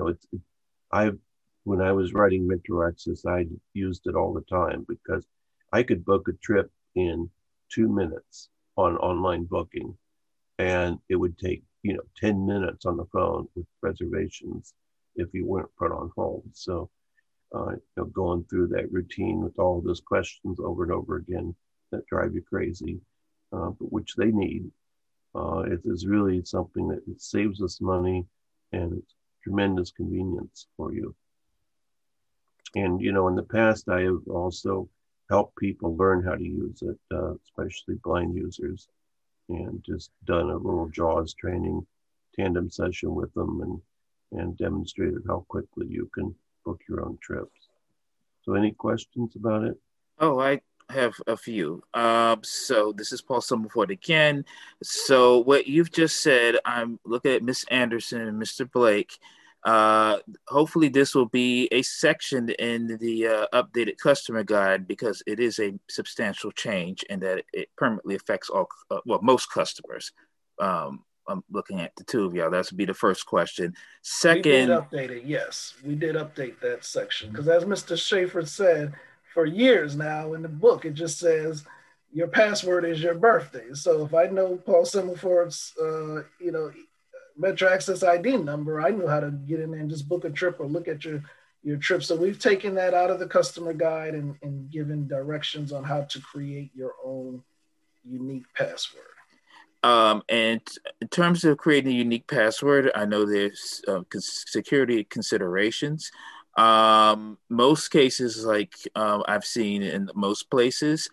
when I was writing Metro Access, I used it all the time because I could book a trip in 2 minutes on online booking, and it would take, 10 minutes on the phone with reservations if you weren't put on hold. So, going through that routine with all those questions over and over again that drive you crazy, but which they need, it is really something that it saves us money and it's tremendous convenience for you. And, in the past, I have also helped people learn how to use it, especially blind users, and just done a little JAWS training tandem session with them and demonstrated how quickly you can book your own trips. So any questions about it? Oh, I have a few. So this is Paul Summerford again. So what you've just said, I'm looking at Ms. Anderson and Mr. Blake. Hopefully this will be a section in the updated customer guide, because it is a substantial change and that it permanently affects most customers. I'm looking at the two of y'all. That would be the first question. Second, we did update it. Yes, we did update that section, because as Mr. Schaefer said, for years now in the book, it just says your password is your birthday. So if I know Paul Summerford's, Metro Access ID number, I knew how to get in there and just book a trip or look at your trip. So we've taken that out of the customer guide and given directions on how to create your own unique password. And in terms of creating a unique password, I know there's security considerations. Most cases, like I've seen in most places,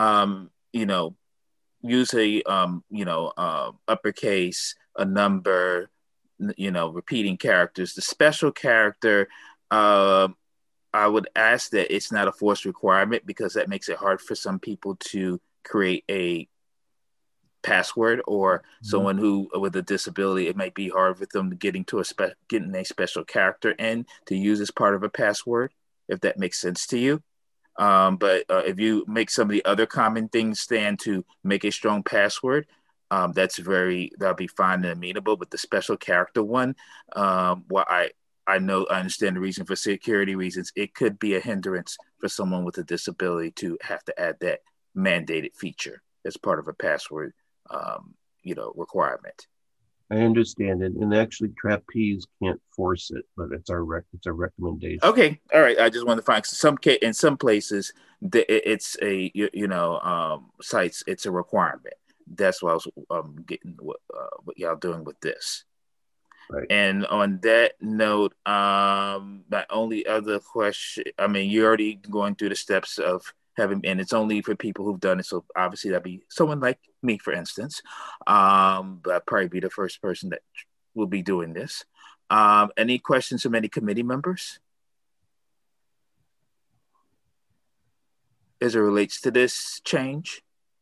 use a uppercase, a number, repeating characters. The special character, I would ask that it's not a forced requirement, because that makes it hard for some people to create a password, or someone who with a disability, it might be hard for them getting a special character in to use as part of a password, if that makes sense to you. But if you make some of the other common things stand to make a strong password, that'll be fine and amenable. But the special character one, I understand the reason for security reasons. It could be a hindrance for someone with a disability to have to add that mandated feature as part of a password requirement. I understand it, and actually Trapeze can't force it, but it's a recommendation. Okay, all right. I just want to find in some places it's a sites it's a requirement. That's why I was getting what y'all doing with this. Right. And on that note, my only other question, you're already going through the steps of and it's only for people who've done it. So obviously that'd be someone like me, for instance. But I'd probably be the first person that will be doing this. Any questions from any committee members as it relates to this change,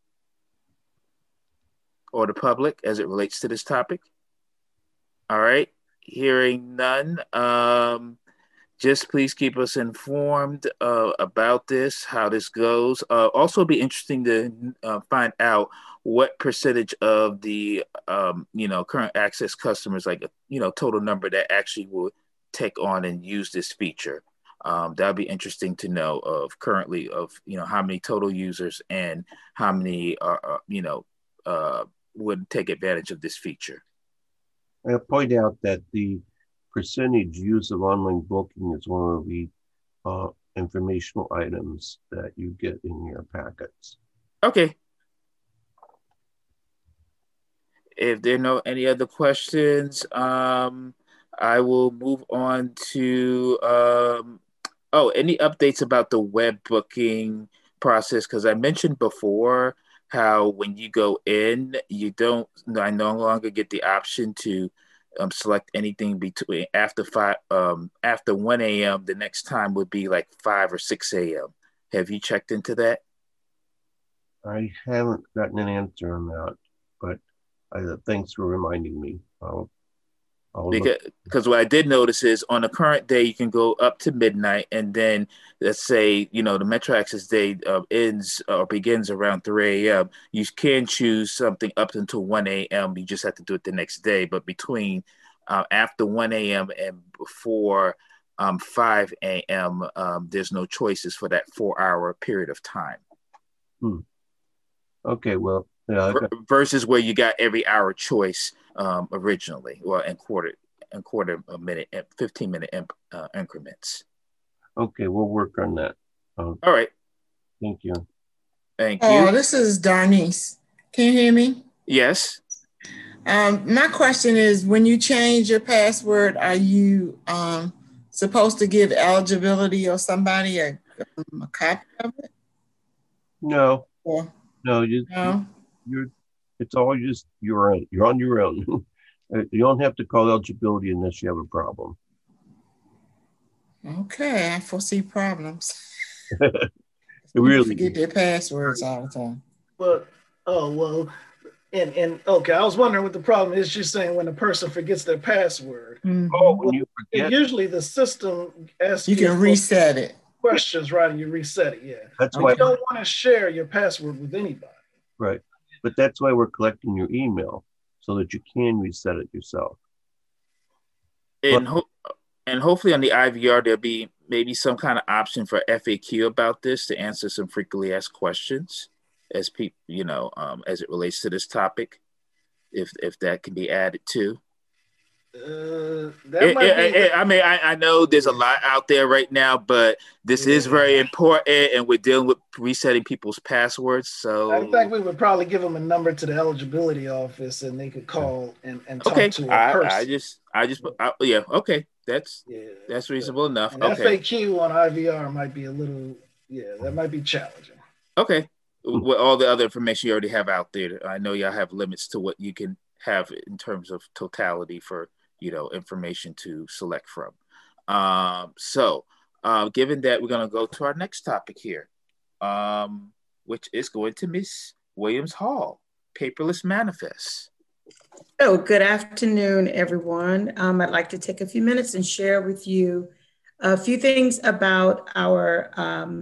or the public as it relates to this topic? All right, hearing none. Just please keep us informed about this, how this goes. Also, it'd be interesting to find out what percentage of the current access customers, like total number that actually will take on and use this feature. That'd be interesting to know of currently of how many total users and how many are would take advantage of this feature. I'll point out that the percentage use of online booking is one of the informational items that you get in your packets. Okay. If there are no any other questions, I will move on to any updates about the web booking process, because I mentioned before how when you go in, I no longer get the option to select anything between after 1 a.m. The next time would be like 5 or 6 a.m. Have you checked into that? I haven't gotten an answer on that, but thanks for reminding me. Because what I did notice is on the current day, you can go up to midnight, and then let's say, the Metro Access Day ends or begins around 3 a.m. You can choose something up until 1 a.m. You just have to do it the next day. But between after 1 a.m. and before 5 a.m., there's no choices for that 4-hour period of time. Okay, well. Versus where you got every hour choice originally, and quarter a minute, 15-minute increments. Okay, we'll work on that. All right. Thank you. Thank you. Oh, this is Darnice. Can you hear me? Yes. My question is, when you change your password, are you supposed to give eligibility or somebody a copy of it? No. No. It's all just you're on your own. You don't have to call eligibility unless you have a problem. Okay, I foresee problems. Really forget their passwords all the time. But and okay, I was wondering what the problem is. You're saying when a person forgets their password. Mm-hmm. When you forget, usually the system asks you can reset it. Questions, right? And you reset it. Yeah. That's why you don't want to share your password with anybody. Right. But that's why we're collecting your email so that you can reset it yourself. And hopefully on the IVR, there'll be maybe some kind of option for FAQ about this to answer some frequently asked questions as people, as it relates to this topic, if that can be added to. I know there's a lot out there right now, but this is very important, and we're dealing with resetting people's passwords. So I think we would probably give them a number to the eligibility office, and they could call and talk to a person. Okay, that's reasonable enough. And FAQ on IVR might be a little, that might be challenging. Okay, with all the other information you already have out there, I know y'all have limits to what you can have in terms of totality for information to select from. Given that, we're going to go to our next topic here, which is going to Ms. Williams-Hall, paperless manifest. Oh, good afternoon, everyone. I'd like to take a few minutes and share with you a few things about our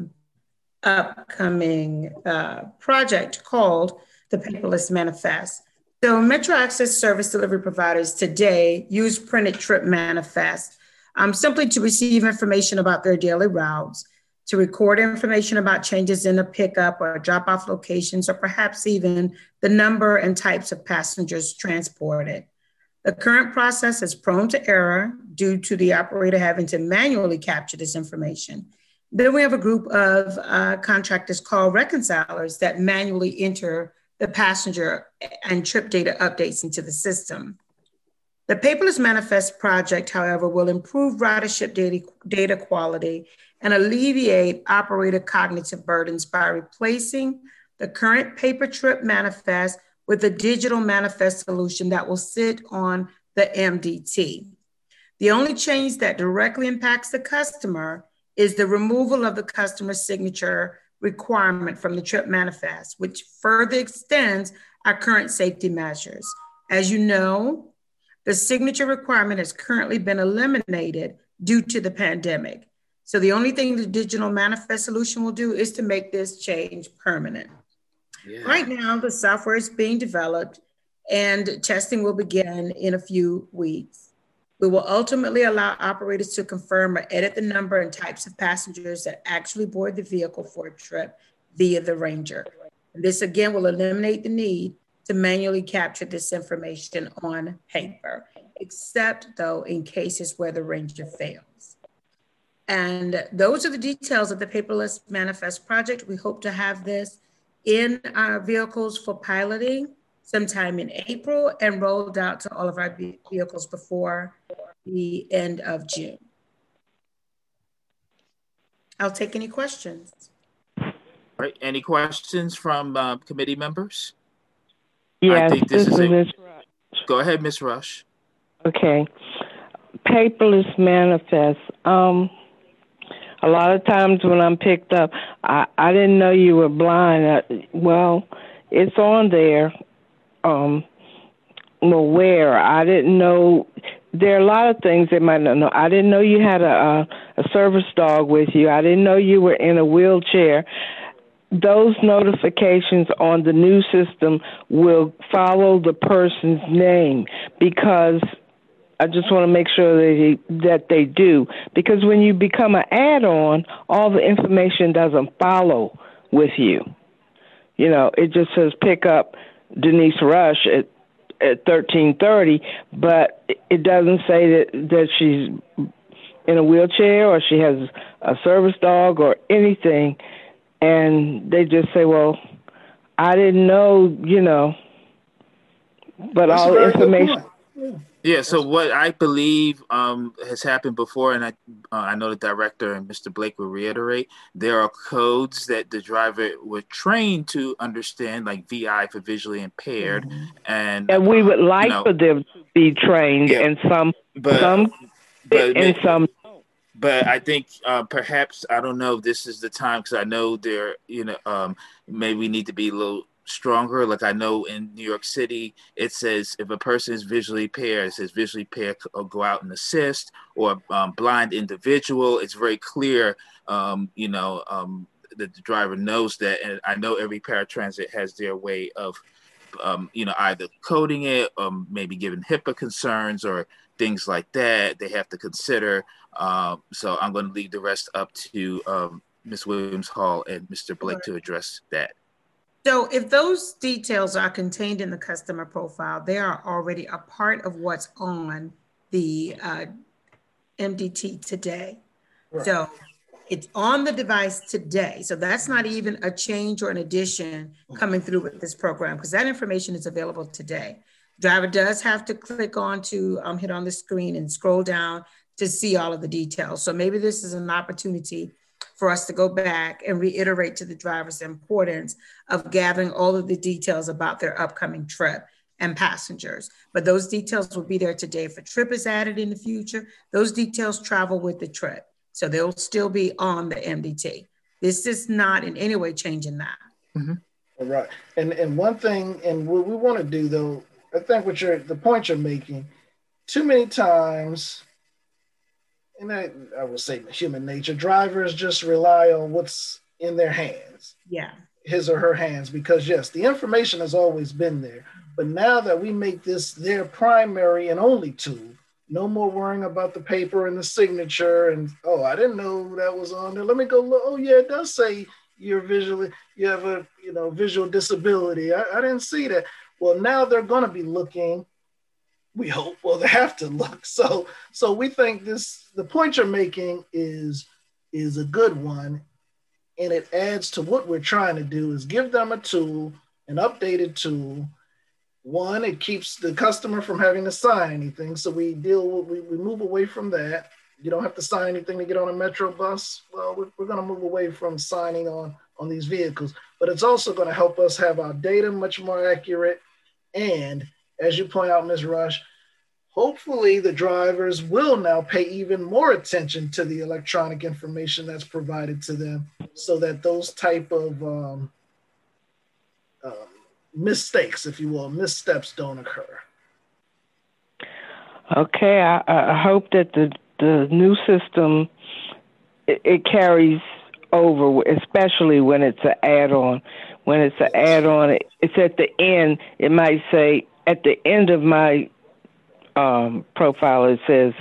upcoming project called the Paperless Manifest. So Metro Access service delivery providers today use printed trip manifests simply to receive information about their daily routes, to record information about changes in the pickup or drop-off locations, or perhaps even the number and types of passengers transported. The current process is prone to error due to the operator having to manually capture this information. Then we have a group of contractors called reconcilers that manually enter the passenger and trip data updates into the system. The Paperless Manifest project, however, will improve ridership data quality and alleviate operator cognitive burdens by replacing the current paper trip manifest with a digital manifest solution that will sit on the MDT. The only change that directly impacts the customer is the removal of the customer signature requirement from the trip manifest, which further extends our current safety measures. As you know, the signature requirement has currently been eliminated due to the pandemic. So the only thing the digital manifest solution will do is to make this change permanent. Yeah. Right now, the software is being developed and testing will begin in a few weeks. We will ultimately allow operators to confirm or edit the number and types of passengers that actually board the vehicle for a trip via the Ranger. And this again will eliminate the need to manually capture this information on paper, except though in cases where the Ranger fails. And those are the details of the paperless manifest project. We hope to have this in our vehicles for piloting sometime in April and rolled out to all of our vehicles before the end of June. I'll take any questions. All right, any questions from committee members? Yes, I think this is Ms. Rush. Go ahead, Ms. Rush. Okay, paperless manifest. A lot of times when I'm picked up, I didn't know you were blind. Well, it's on there. Where? I didn't know. There are a lot of things they might not know. I didn't know you had a service dog with you. I didn't know you were in a wheelchair. Those notifications on the new system will follow the person's name, because I just want to make sure that they do. Because when you become an add-on, all the information doesn't follow with you. You know, it just says pick up Denise Rush at 13:30, but it doesn't say that she's in a wheelchair or she has a service dog or anything. And they just say, well, I didn't know, you know, but That's all the information. Yeah, so what I believe has happened before, and I know the director and Mr. Blake will reiterate, there are codes that the driver were trained to understand, like VI for visually impaired. And we would like for them to be trained, and some some. But I think perhaps, I don't know if this is the time, because I know there, maybe we need to be a little stronger. Like I know in New York City, it says if a person is visually impaired, it says visually impaired or go out and assist, or blind individual. It's very clear, that the driver knows that. And I know every paratransit has their way of, either coding it or maybe giving HIPAA concerns or things like that they have to consider. So I'm going to leave the rest up to Ms. Williams-Hall and Mr. Blake to address that. So if those details are contained in the customer profile, they are already a part of what's on the MDT today. Right. So it's on the device today. So that's not even a change or an addition coming through with this program, because that information is available today. Driver does have to click on to hit on the screen and scroll down to see all of the details. So maybe this is an opportunity for us to go back and reiterate to the drivers the importance of gathering all of the details about their upcoming trip and passengers. But those details will be there today. If a trip is added in the future, those details travel with the trip. So they'll still be on the MDT. This is not in any way changing that. Mm-hmm. All right. And one thing, and what we want to do though, I think the point you're making, too many times, and I will say human nature, drivers just rely on what's in their hands. Yeah. His or her hands, because yes, the information has always been there. But now that we make this their primary and only tool, no more worrying about the paper and the signature and, oh, I didn't know that was on there. Let me go look. Oh yeah, it does say you have a visual disability. I didn't see that. Well, now they're going to be looking. We hope. Well, they have to look. So we think the point you're making is a good one, and it adds to what we're trying to do is give them a tool, an updated tool. One, it keeps the customer from having to sign anything, so we move away from that. you don't have to sign anything to get on a Metro bus. Well, we're going to move away from signing on these vehicles, but it's also going to help us have our data much more accurate. And as you point out, Ms. Rush, hopefully the drivers will now pay even more attention to the electronic information that's provided to them, so that those type of mistakes, if you will, missteps don't occur. Okay, I hope that the new system, it carries over, especially when it's an add-on. When it's an add-on, it's at the end. It might say, at the end of my profile, it says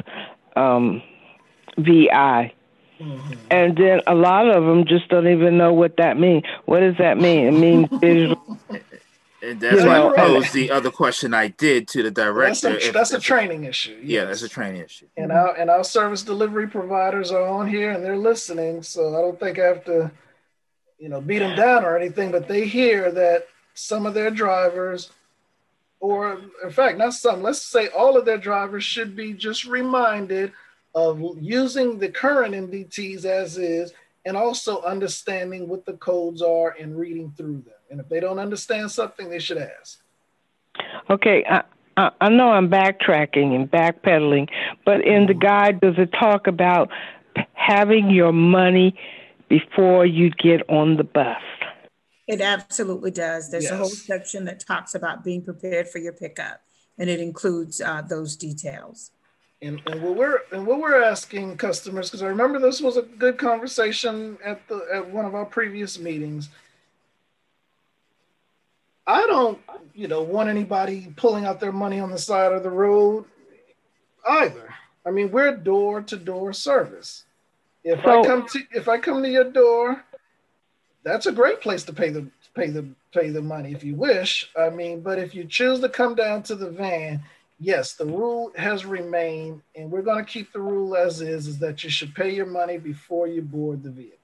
VI. Mm-hmm. And then a lot of them just don't even know what that means. What does that mean? It means visual. And that's why I posed the other question I did to the director. That's a training issue. Yes. Yeah, that's a training issue. And our service delivery providers are on here and they're listening. So I don't think I have to, beat them down or anything, but they hear that some of their drivers, or in fact, not some, let's say all of their drivers should be just reminded of using the current MDTs as is, and also understanding what the codes are and reading through them. And if they don't understand something, they should ask. Okay, I know I'm backtracking and backpedaling, but in the guide, does it talk about having your money before you get on the bus? It absolutely does. There's a whole section that talks about being prepared for your pickup, and it includes those details. And what we're asking customers, because I remember this was a good conversation at one of our previous meetings. I don't, want anybody pulling out their money on the side of the road either. I mean, we're door-to-door service. If I come to your door, that's a great place to pay the money if you wish. I mean, but if you choose to come down to the van, yes, the rule has remained, and we're going to keep the rule as is that you should pay your money before you board the vehicle.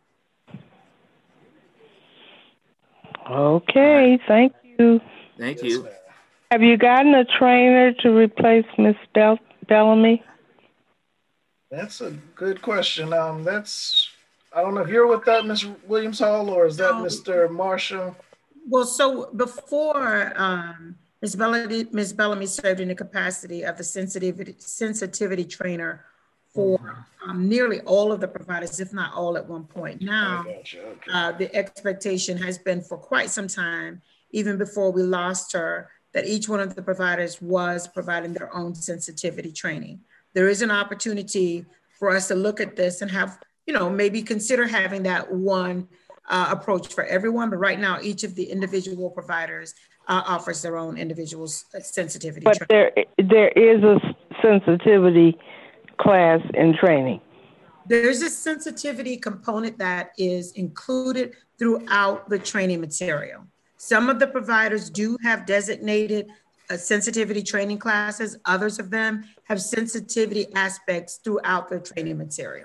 Okay, thank you. Thank you. Ma'am. Have you gotten a trainer to replace Miss Bellamy? That's a good question. I don't know if you're with that, Ms. Williams Hall, or is that Mr. Marshall? Well, so before Ms. Bellamy served in the capacity of the sensitivity trainer for nearly all of the providers, if not all at one point. Now, the expectation has been for quite some time, even before we lost her, that each one of the providers was providing their own sensitivity training. There is an opportunity for us to look at this and have, maybe consider having that one approach for everyone. But right now, each of the individual providers offers their own individual sensitivity training. But there is a sensitivity class in training. There's a sensitivity component that is included throughout the training material. Some of the providers do have designated sensitivity training classes. Others of them have sensitivity aspects throughout their training material.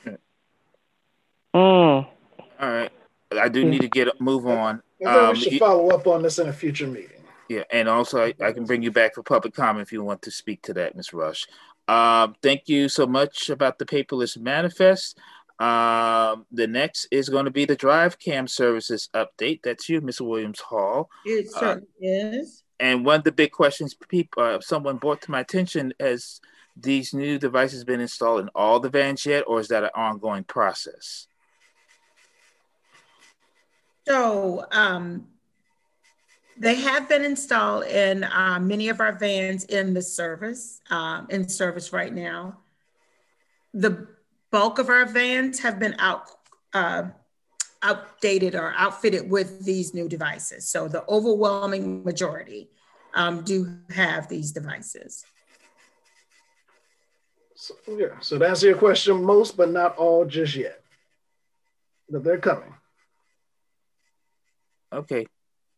All right. I do need to move on. I think we should follow up on this in a future meeting. Yeah, and also I can bring you back for public comment if you want to speak to that, Ms. Rush. Thank you so much about the paperless manifest. The next is going to be the Drive Cam services update. That's you, Ms. Williams Hall. It certainly is. And one of the big questions someone brought to my attention, has these new devices been installed in all the vans yet, or is that an ongoing process? So they have been installed in many of our vans in service right now. The bulk of our vans have been outdated or outfitted with these new devices. So the overwhelming majority do have these devices. So to answer your question, most but not all just yet. But they're coming. Okay.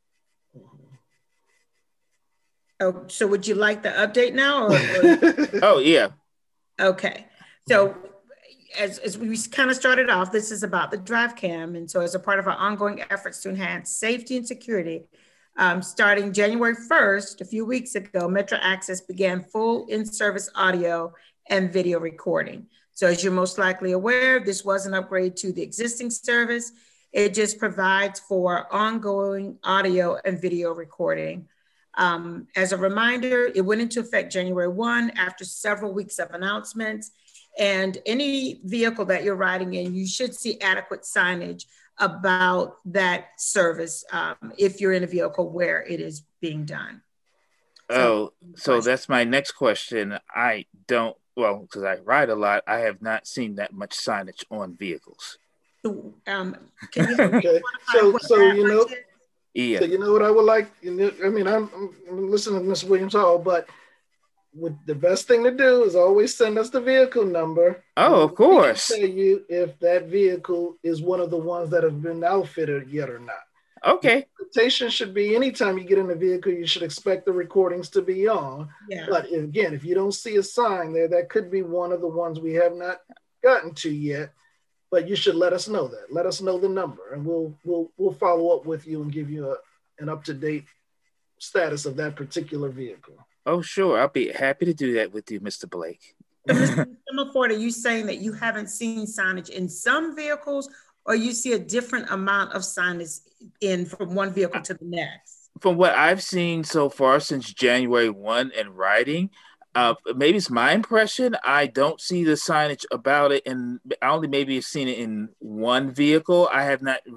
Oh, so would you like the update now? Oh, yeah. Okay. So as we kind of started off, this is about the Drive Cam. And so as a part of our ongoing efforts to enhance safety and security, starting January 1st, a few weeks ago, Metro Access began full in-service audio and video recording. So as you're most likely aware, this was an upgrade to the existing service. It just provides for ongoing audio and video recording. As a reminder, it went into effect January 1 after several weeks of announcements. And any vehicle that you're riding in, you should see adequate signage about that service if you're in a vehicle where it is being done. So that's my next question. Because I ride a lot, I have not seen that much signage on vehicles. Can you okay. So you know, yeah. So you know what I would like. I mean, I'm listening to Ms. Williams Hall, but the best thing to do is always send us the vehicle number. Oh, of course. Tell you if that vehicle is one of the ones that have been outfitted yet or not. Okay. The expectation should be anytime you get in the vehicle, you should expect the recordings to be on. Yeah. But again, if you don't see a sign there, that could be one of the ones we have not gotten to yet. But you should let us know that. Let us know the number, and we'll follow up with you and give you an up-to-date status of that particular vehicle. Oh, sure. I'll be happy to do that with you, Mr. Blake. Mr. Ford, are you saying that you haven't seen signage in some vehicles, or you see a different amount of signage in from one vehicle to the next? From what I've seen so far since January 1 and riding, maybe it's my impression, I don't see the signage about it, and I only maybe have seen it in one vehicle. I have not,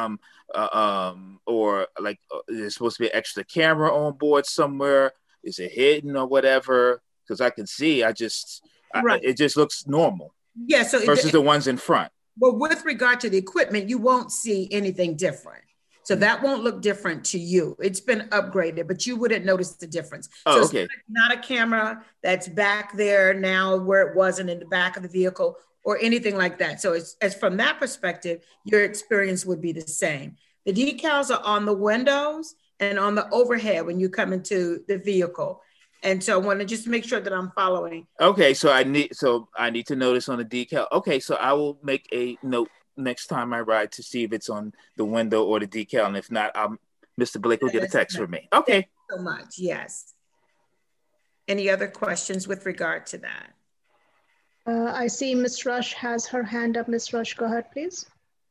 or like there's supposed to be an extra camera on board somewhere. Is it hidden or whatever? Because I can see, it just looks normal. Yeah. So versus the ones in front. Well, with regard to the equipment, you won't see anything different. So that won't look different to you. It's been upgraded, but you wouldn't notice the difference. Oh, so okay. It's not a camera that's back there now where it wasn't in the back of the vehicle or anything like that. So as from that perspective, your experience would be the same. The decals are on the windows and on the overhead when you come into the vehicle. And so I want to just make sure that I'm following. Okay, so I need to notice on the decal. Okay, so I will make a note next time I ride to see if it's on the window or the decal, and if not, Mr. Blake will get a text from me. Okay. Thank you so much. Yes. Any other questions with regard to that? I see Ms. Rush has her hand up. Ms. Rush, go ahead, please.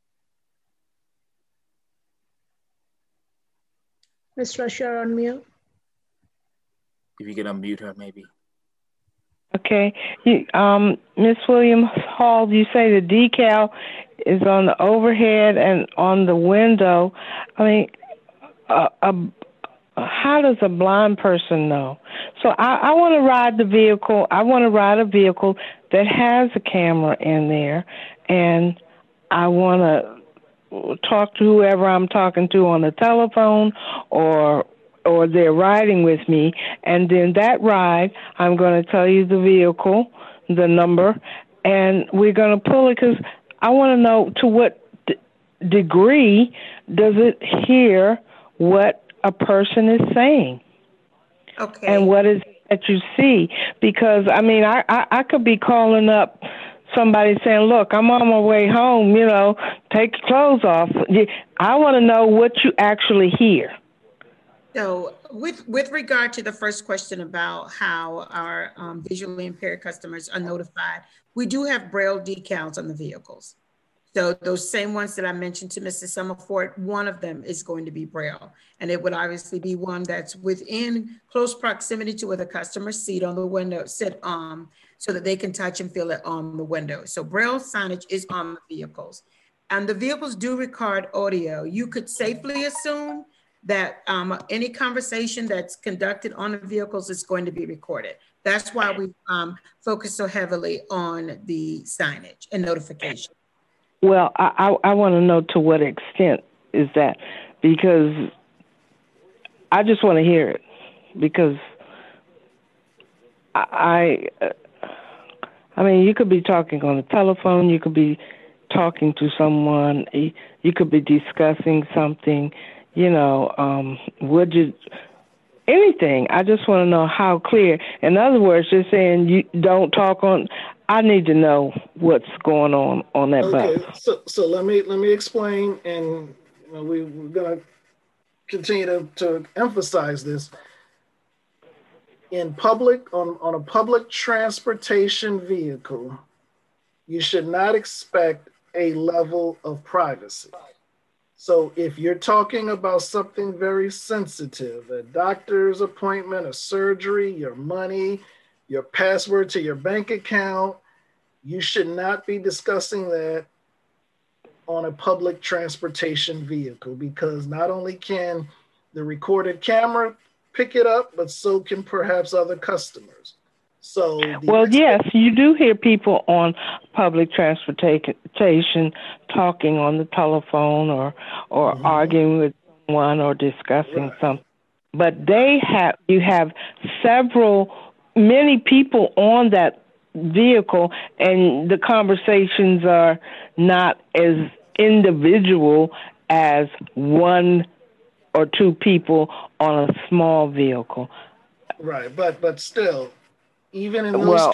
Ms. Rush, you're on mute. If you can unmute her, maybe. Okay. Ms. Williams Hall, you say the decal is on the overhead and on the window. I mean, how does a blind person know? So I want to ride the vehicle. I want to ride a vehicle that has a camera in there, and I want to talk to whoever I'm talking to on the telephone or they're riding with me, and then that ride, I'm going to tell you the vehicle, the number, and we're going to pull it because I want to know to what degree does it hear what a person is saying. Okay. And what is it that you see? Because, I mean, I could be calling up somebody saying, look, I'm on my way home, take your clothes off. I want to know what you actually hear. So with regard to the first question about how our visually impaired customers are notified, we do have Braille decals on the vehicles. So those same ones that I mentioned to Mr. Summerford, one of them is going to be Braille. And it would obviously be one that's within close proximity to where the customer seat on the window sit so that they can touch and feel it on the window. So Braille signage is on the vehicles. And the vehicles do record audio. You could safely assume that any conversation that's conducted on the vehicles is going to be recorded. That's why we focus so heavily on the signage and notification. Well, I want to know to what extent is that, because I just want to hear it, because I mean, you could be talking on the telephone, you could be talking to someone, you could be discussing something, anything. I just want to know how clear. In other words, just saying you don't talk on. I need to know what's going on that bus. So let me explain, and we're gonna continue to emphasize this. In public, on a public transportation vehicle, you should not expect a level of privacy. So if you're talking about something very sensitive, a doctor's appointment, a surgery, your money, your password to your bank account, you should not be discussing that on a public transportation vehicle, because not only can the recorded camera pick it up, but so can perhaps other customers. So, well, yes, you do hear people on public transportation talking on the telephone or arguing with someone or discussing something. But you have many people on that vehicle, and the conversations are not as individual as one or two people on a small vehicle. Right, but still, even in those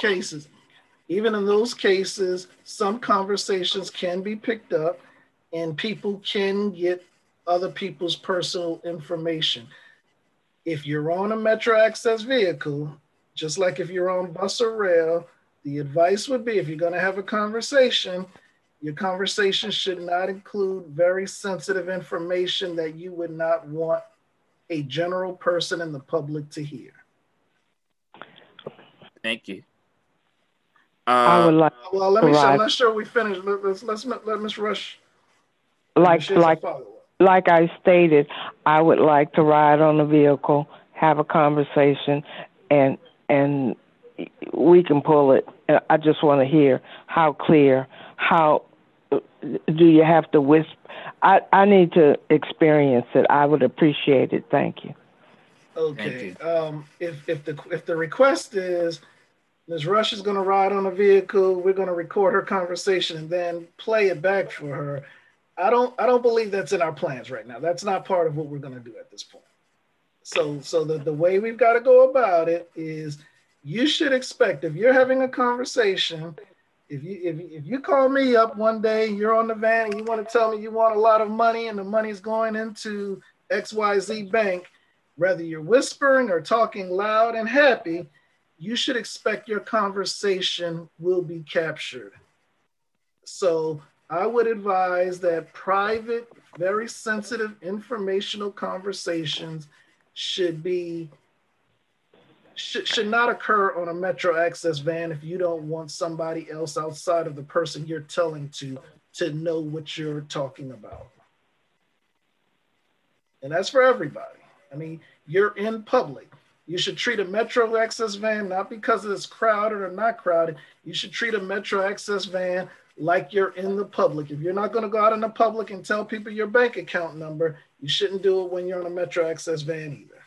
cases, some conversations can be picked up and people can get other people's personal information. If you're on a Metro Access vehicle, just like if you're on bus or rail, the advice would be, if you're going to have a conversation, your conversation should not include very sensitive information that you would not want a general person in the public to hear. Thank you. I would like. Well, I'm not sure we finished. Let's let Ms. Rush. Like I stated, I would like to ride on the vehicle, have a conversation, and we can pull it. I just want to hear how clear. How do you have to whisper? I need to experience it. I would appreciate it. Thank you. Okay. If the request is Ms. Rush is going to ride on a vehicle, we're going to record her conversation and then play it back for her. I don't believe that's in our plans right now. That's not part of what we're going to do at this point. So the way we've got to go about it is, you should expect, if you're having a conversation, if you call me up one day, you're on the van and you want to tell me you want a lot of money and the money's going into XYZ bank, whether you're whispering or talking loud and happy, you should expect your conversation will be captured. So I would advise that private, very sensitive, informational conversations should not occur on a Metro Access van if you don't want somebody else outside of the person you're telling to know what you're talking about. And that's for everybody. I mean, you're in public. You should treat a Metro Access van, not because it's crowded or not crowded. You should treat a Metro Access van like you're in the public. If you're not going to go out in the public and tell people your bank account number, you shouldn't do it when you're on a Metro Access van either.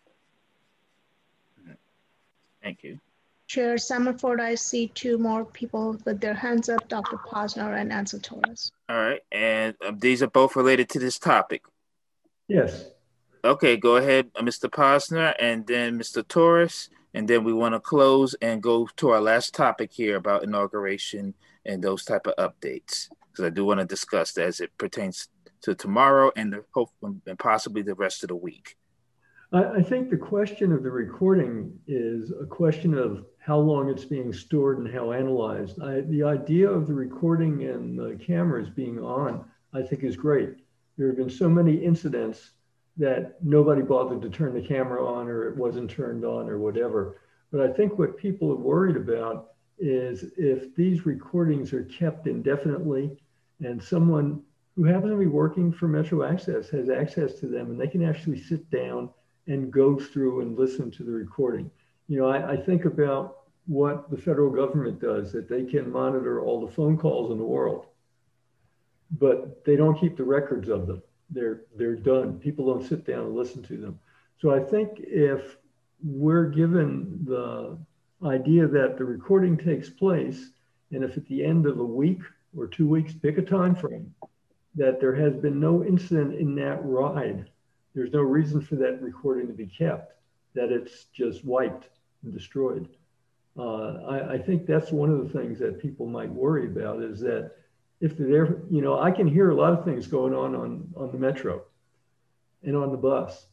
Thank you. Chair Summerford, I see two more people with their hands up, Dr. Posner and Ansel Torres. All right, and these are both related to this topic. Yes. Okay, go ahead, Mr. Posner, and then Mr. Torres, and then we want to close and go to our last topic here about inauguration and those type of updates, because I do want to discuss that as it pertains to tomorrow and and possibly the rest of the week. I think the question of the recording is a question of how long it's being stored and how analyzed. The idea of the recording and the cameras being on, I think, is great. There have been so many incidents that nobody bothered to turn the camera on, or it wasn't turned on, or whatever. But I think what people are worried about is if these recordings are kept indefinitely and someone who happens to be working for Metro Access has access to them, and they can actually sit down and go through and listen to the recording. You know, I think about what the federal government does, that they can monitor all the phone calls in the world, but they don't keep the records of them. They're done. People don't sit down and listen to them. So I think if we're given the idea that the recording takes place, and if at the end of a week or 2 weeks, pick a time frame, that there has been no incident in that ride, there's no reason for that recording to be kept, that it's just wiped and destroyed. I think that's one of the things that people might worry about, is that if they're there, you know, I can hear a lot of things going on the Metro and on the bus,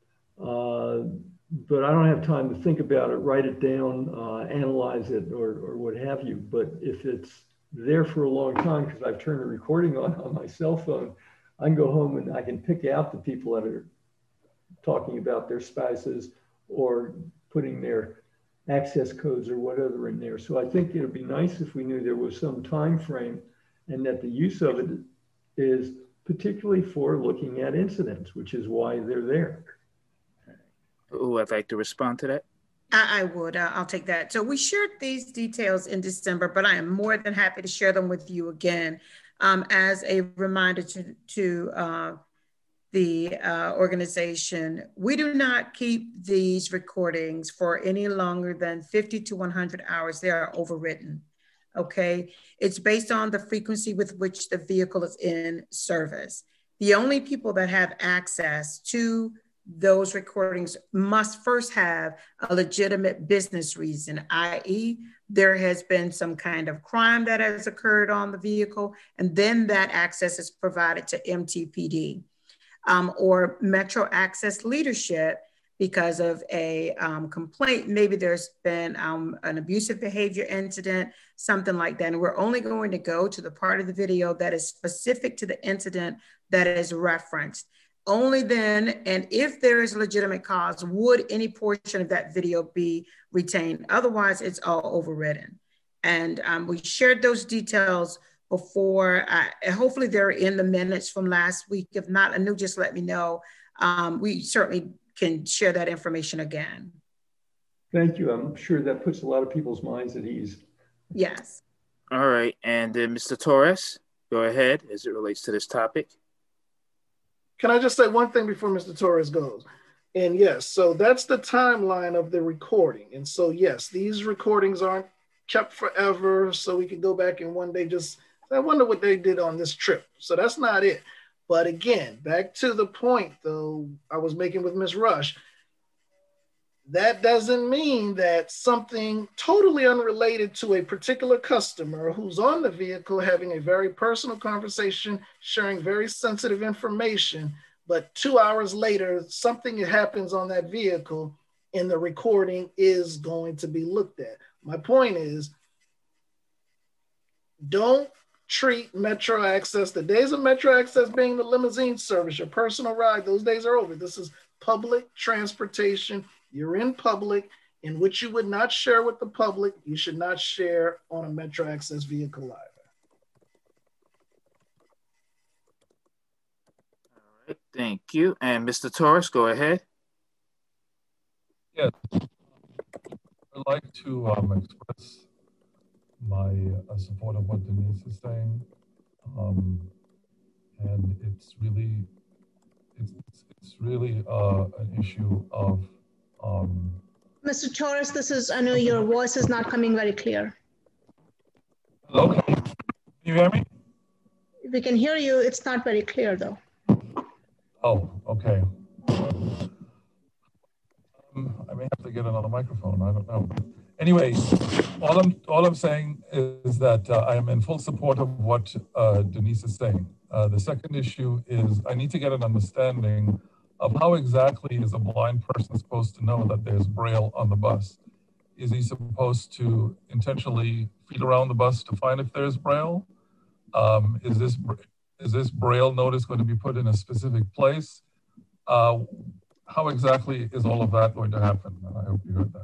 but I don't have time to think about it, write it down, analyze it, or what have you. But if it's there for a long time because I've turned the recording on my cell phone. I can go home and I can pick out the people that are talking about their spouses or putting their access codes or whatever in there. So I think it would be nice if we knew there was some time frame and that the use of it is particularly for looking at incidents, which is why they're there. Who would like to respond to that? I would. I'll take that. So we shared these details in December, but I am more than happy to share them with you again as a reminder to the organization. We do not keep these recordings for any longer than 50 to 100 hours. They are overwritten. Okay. It's based on the frequency with which the vehicle is in service. The only people that have access to those recordings must first have a legitimate business reason, i.e., there has been some kind of crime that has occurred on the vehicle, and then that access is provided to MTPD or Metro Access leadership because of a complaint. Maybe there's been an abusive behavior incident, something like that. And we're only going to go to the part of the video that is specific to the incident that is referenced. Only then, and if there is a legitimate cause, would any portion of that video be retained. Otherwise, it's all overridden. And we shared those details before. Hopefully they're in the minutes from last week. If not, Anu, just let me know. We certainly can share that information again. Thank you. I'm sure that puts a lot of people's minds at ease. Yes. All right. And then Mr. Torres, go ahead as it relates to this topic. Can I just say one thing before Mr. Torres goes? And yes, so that's the timeline of the recording. And so yes, these recordings aren't kept forever, so we can go back and one day just, I wonder what they did on this trip. So that's not it. But again, back to the point though I was making with Ms. Rush, that doesn't mean that something totally unrelated to a particular customer who's on the vehicle having a very personal conversation, sharing very sensitive information, but 2 hours later, something happens on that vehicle and the recording is going to be looked at. My point is, don't treat Metro Access, the days of Metro Access being the limousine service, your personal ride, those days are over. This is public transportation. You're in public, and what you would not share with the public, you should not share on a Metro Access vehicle either. All right, thank you. And Mr. Torres, go ahead. Yes, I'd like to express my support of what Denise is saying, and it's really an issue of. Mr. Torres, this is, I know your voice is not coming very clear. Okay, can you hear me? We can hear you. It's not very clear though. Oh, okay. I may have to get another microphone. I don't know. Anyway, all I'm saying is that I am in full support of what Denise is saying. The second issue is I need to get an understanding of how exactly is a blind person supposed to know that there's Braille on the bus? Is he supposed to intentionally feed around the bus to find if there's Braille? Is this Braille notice going to be put in a specific place? How exactly is all of that going to happen? I hope you heard that.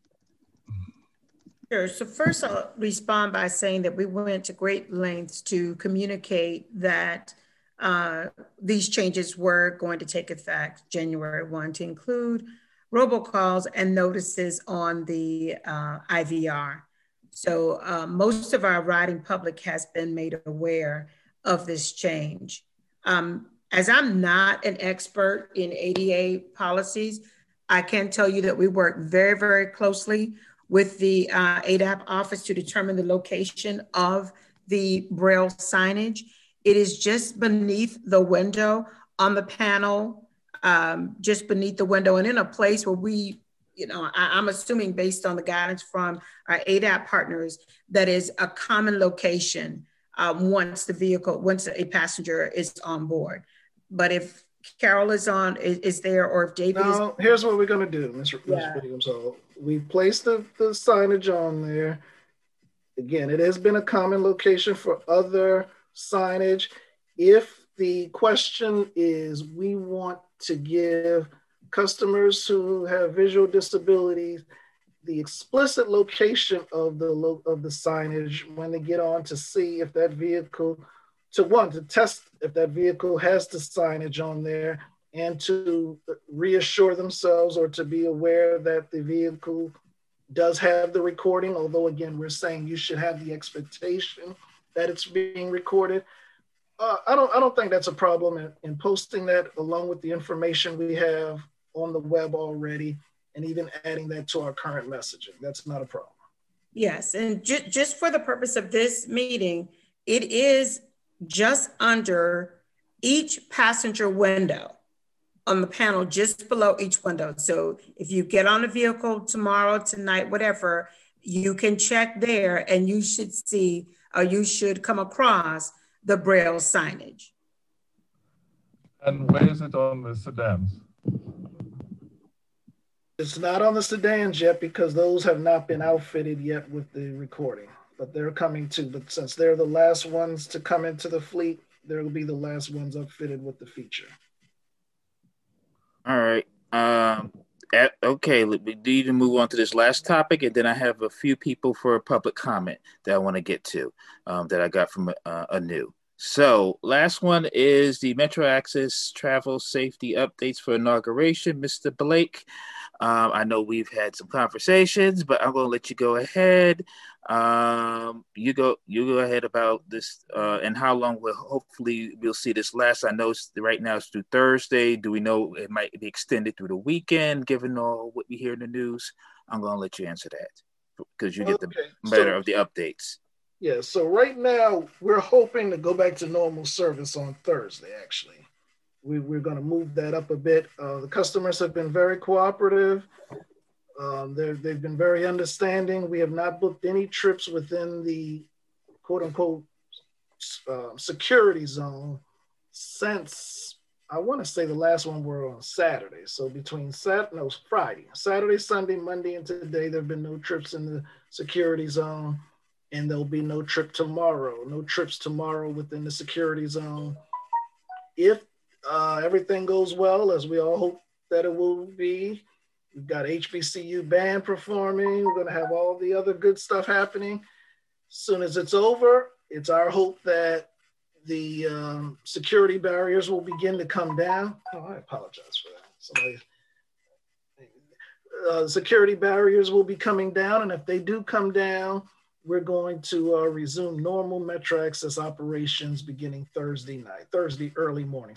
Sure. So first I'll respond by saying that we went to great lengths to communicate that these changes were going to take effect January 1 to include robocalls and notices on the IVR. So most of our riding public has been made aware of this change. As I'm not an expert in ADA policies, I can tell you that we work very, very closely with the ADAP office to determine the location of the Braille signage. It is just beneath the window on the panel, just beneath the window and in a place where we, I'm assuming based on the guidance from our ADAP partners, that is a common location once a passenger is on board. But if Carol is there, or if David is. No, here's what we're gonna do, Ms. Williams. So we placed the signage on there. again, it has been a common location for other signage. If the question is, we want to give customers who have visual disabilities the explicit location of the signage when they get on to see if that vehicle, to test if that vehicle has the signage on there, and to reassure themselves or to be aware that the vehicle does have the recording, although again, we're saying you should have the expectation that it's being recorded. I don't think that's a problem in posting that along with the information we have on the web already, and even adding that to our current messaging. That's not a problem. Yes, and just for the purpose of this meeting, it is just under each passenger window on the panel, just below each window. So if you get on a vehicle tomorrow, tonight, whatever, you can check there and you should see, or you should come across the Braille signage. And where is it on the sedans? It's not on the sedans yet because those have not been outfitted yet with the recording, but they're coming too. But since they're the last ones to come into the fleet, they'll be the last ones outfitted with the feature. All right. Okay, we need to move on to this last topic, and then I have a few people for a public comment that I want to get to that I got from Anu. So last one is the Metro Access travel safety updates for inauguration. Mr. Blake, I know we've had some conversations, but I'm going to let you go ahead. You go ahead about this and how long hopefully we'll see this last. I know right now it's through Thursday. Do we know it might be extended through the weekend, given all what we hear in the news? I'm going to let you answer that because you get the better of the updates. Yeah, so right now we're hoping to go back to normal service on Thursday, actually. We're going to move that up a bit. The customers have been very cooperative. They've been very understanding. We have not booked any trips within the quote unquote security zone since, I want to say the last one were on Saturday. So between Friday, Saturday, Sunday, Monday, and today, there have been no trips in the security zone, and there'll be no trips tomorrow within the security zone. If everything goes well, as we all hope that it will be, we've got HBCU band performing. We're going to have all the other good stuff happening. As soon as it's over, it's our hope that the security barriers will begin to come down. Oh, I apologize for that. Security barriers will be coming down, and if they do come down, we're going to resume normal Metro Access operations beginning Thursday early morning.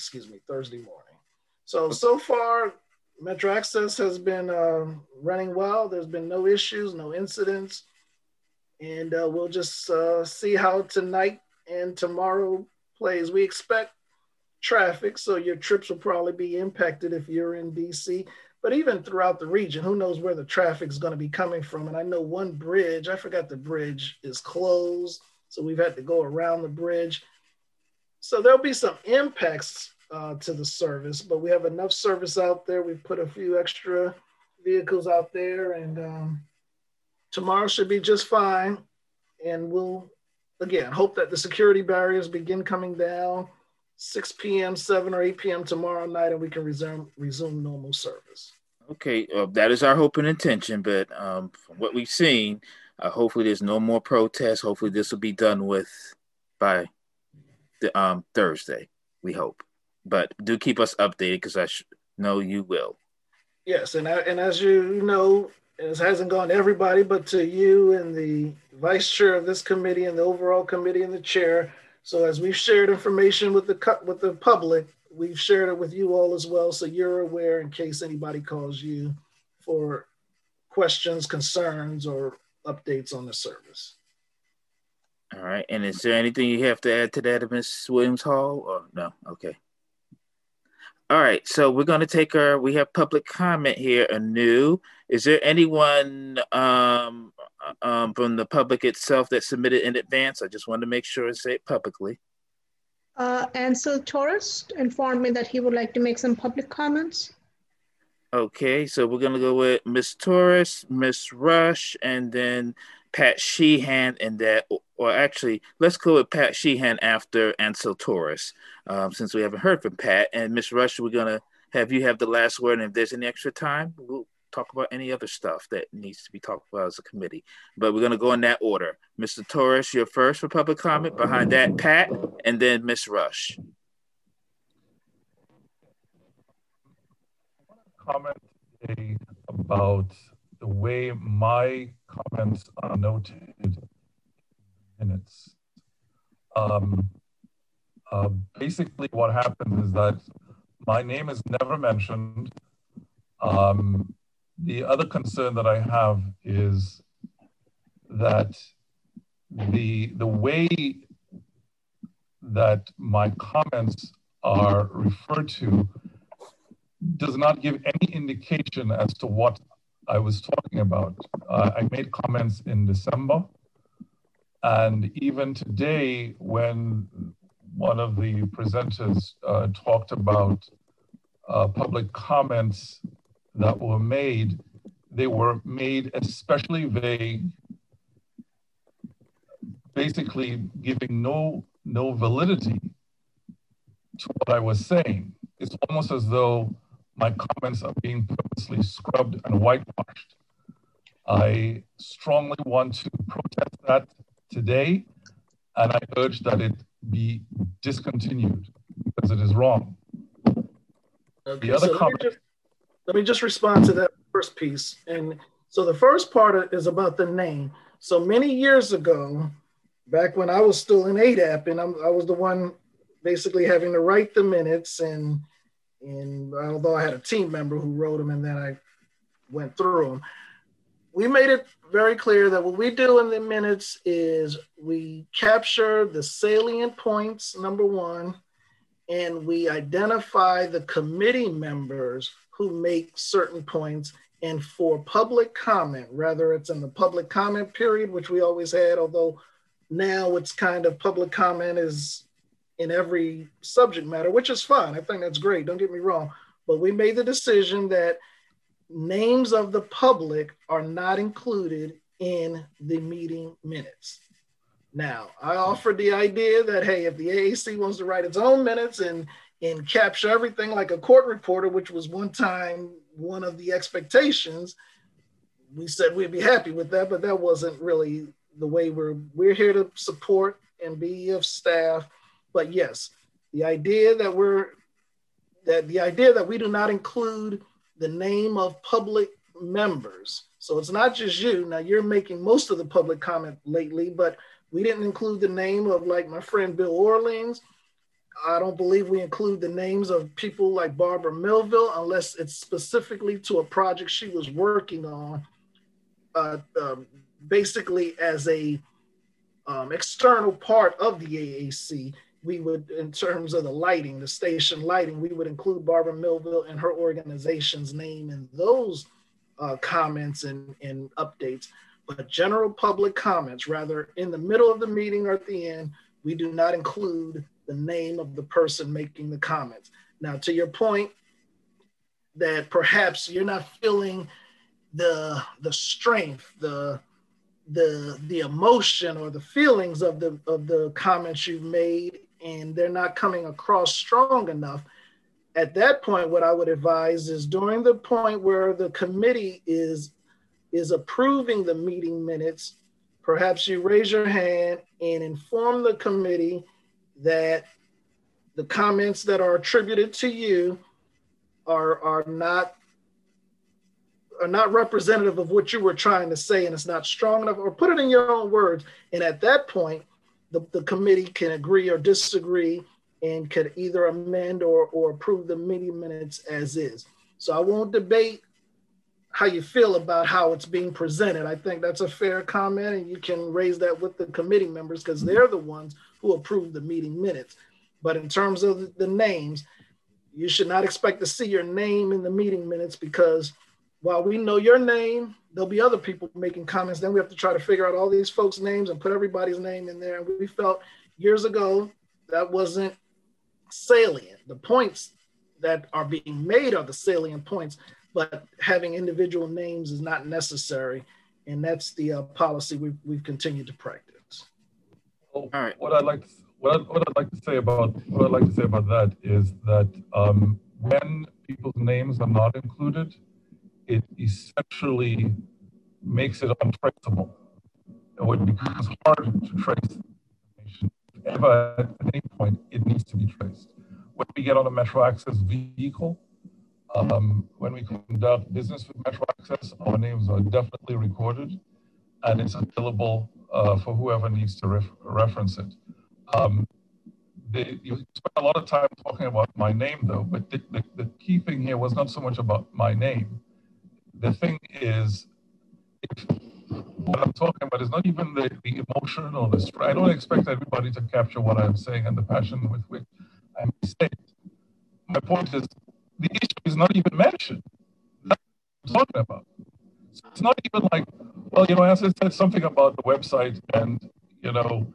So far, Metro Access has been running well. There's been no issues, no incidents. And we'll just see how tonight and tomorrow plays. We expect traffic, so your trips will probably be impacted if you're in DC. But even throughout the region, who knows where the traffic is going to be coming from. And I know one bridge, I forgot the bridge, is closed. So we've had to go around the bridge. So there'll be some impacts to the service, but we have enough service out there. We've put a few extra vehicles out there, and tomorrow should be just fine. And we'll, again, hope that the security barriers begin coming down 6 p.m., 7 or 8 p.m. tomorrow night, and we can resume normal service. Okay, that is our hope and intention, but from what we've seen, hopefully there's no more protests. Hopefully this will be done with by the, Thursday, we hope. But do keep us updated because I know you will. Yes, and as you know, it hasn't gone to everybody, but to you and the vice chair of this committee and the overall committee and the chair. So as we've shared information with the public, we've shared it with you all as well. So you're aware in case anybody calls you for questions, concerns, or updates on the service. All right. And is there anything you have to add to that, Ms. Williams-Hall, or no? Okay. All right. So we're going to we have public comment here anew. Is there anyone from the public itself that submitted in advance? I just wanted to make sure and say it publicly. Ansel Torres informed me that he would like to make some public comments. Okay, so we're going to go with Ms. Torres, Ms. Rush, and then Pat Sheehan and that, or actually, let's go with Pat Sheehan after Ansel Torres, since we haven't heard from Pat. And Ms. Rush, we're going to have you have the last word. And if there's any extra time, we'll talk about any other stuff that needs to be talked about as a committee. But we're going to go in that order. Mr. Torres, you're first for public comment. Behind that, Pat, and then Ms. Rush. Comment today about the way my comments are noted in minutes. Basically, what happens is that my name is never mentioned. The other concern that I have is that the way that my comments are referred to does not give any indication as to what I was talking about. I made comments in December, and even today when one of the presenters talked about public comments that were made, they were made especially vague, basically giving no validity to what I was saying. It's almost as though my comments are being purposely scrubbed and whitewashed. I strongly want to protest that today, and I urge that it be discontinued because it is wrong. Okay, The other so comment. let me just respond to that first piece. And so the first part is about the name. So many years ago, back when I was still in ADAP, and I was the one basically having to write the minutes, and although I had a team member who wrote them and then I went through them, we made it very clear that what we do in the minutes is we capture the salient points, number one, and we identify the committee members who make certain points. And for public comment, whether it's in the public comment period, which we always had, although now it's kind of public comment is in every subject matter, which is fine. I think that's great. Don't get me wrong. But we made the decision that names of the public are not included in the meeting minutes. Now, I offered the idea that, hey, if the AAC wants to write its own minutes and capture everything like a court reporter, which was one time one of the expectations, we said we'd be happy with that, but that wasn't really the way we're here to support and be of staff. But yes, the idea that we do not include the name of public members. So it's not just you. Now you're making most of the public comment lately, but we didn't include the name of like my friend Bill Orleans. I don't believe we include the names of people like Barbara Millville unless it's specifically to a project she was working on, basically as a external part of the AAC. We would, in terms of the lighting, the station lighting, we would include Barbara Millville and her organization's name in those comments and updates. But general public comments, rather in the middle of the meeting or at the end, we do not include the name of the person making the comments. Now, to your point that perhaps you're not feeling the strength, the emotion or the feelings of the comments you've made, and they're not coming across strong enough. At that point, what I would advise is during the point where the committee is approving the meeting minutes, perhaps you raise your hand and inform the committee that the comments that are attributed to you are not representative of what you were trying to say, and it's not strong enough, or put it in your own words. And at that point, the committee can agree or disagree and could either amend or approve the meeting minutes as is. So I won't debate how you feel about how it's being presented. I think that's a fair comment, and you can raise that with the committee members because they're the ones who approve the meeting minutes. But in terms of the names, you should not expect to see your name in the meeting minutes, because while we know your name, there'll be other people making comments. Then we have to try to figure out all these folks' names and put everybody's name in there. And we felt years ago that wasn't salient. The points that are being made are the salient points, but having individual names is not necessary. And that's the policy we've continued to practice. Well, what I'd like to say about that is that when people's names are not included, it essentially makes it untraceable. It becomes hard to trace information. If at any point it needs to be traced. When we get on a Metro Access vehicle, when we conduct business with Metro Access, our names are definitely recorded, and it's available for whoever needs to reference it. You spent a lot of time talking about my name, though, but the key thing here was not so much about my name. The thing is, what I'm talking about is not even the emotion or the stress. I don't expect everybody to capture what I'm saying and the passion with which I'm saying it. My point is, the issue is not even mentioned. That's what I'm talking about. So it's not even like, well, as I said something about the website, and he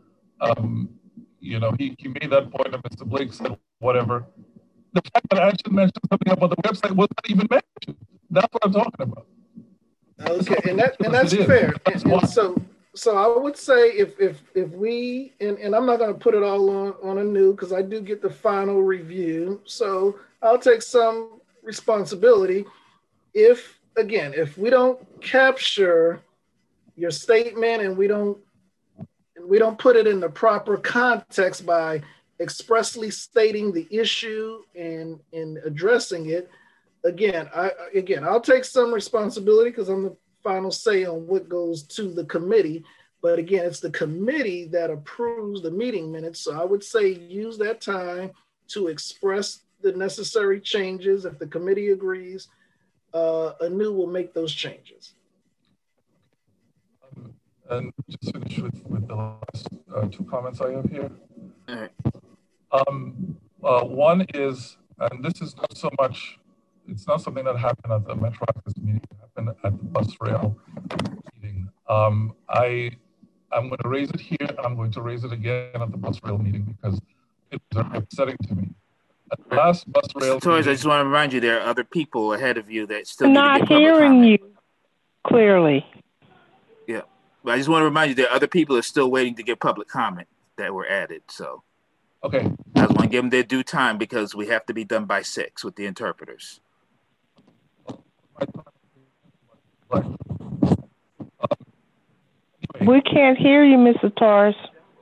made that point, and Mr. Blake said whatever. The fact that I actually mentioned something about the website was not even mentioned. That's what I'm talking about. Okay, and that's fair. And so I would say if we and I'm not going to put it all on anew, because I do get the final review. So I'll take some responsibility. If we don't capture your statement and we don't put it in the proper context by expressly stating the issue and addressing it, I'll take some responsibility because I'm the final say on what goes to the committee. But again, it's the committee that approves the meeting minutes. So I would say use that time to express the necessary changes. If the committee agrees, Anu will make those changes. And just finish with the last two comments I have here. All right. One is, and this is not so much, it's not something that happened at the Metro Access meeting, it happened at the bus rail meeting. I'm going to raise it here, and I'm going to raise it again at the bus rail meeting because it was upsetting to me. At the last bus rail meeting, I just want to remind you there are other people ahead of you that still I'm need to not get public hearing comment. you clearly. Yeah, but I just want to remind you there are other people that are still waiting to get public comment that were added. So, okay, I just want to give them their due time because we have to be done by 6 with the interpreters. We can't hear you, Mr. Torres.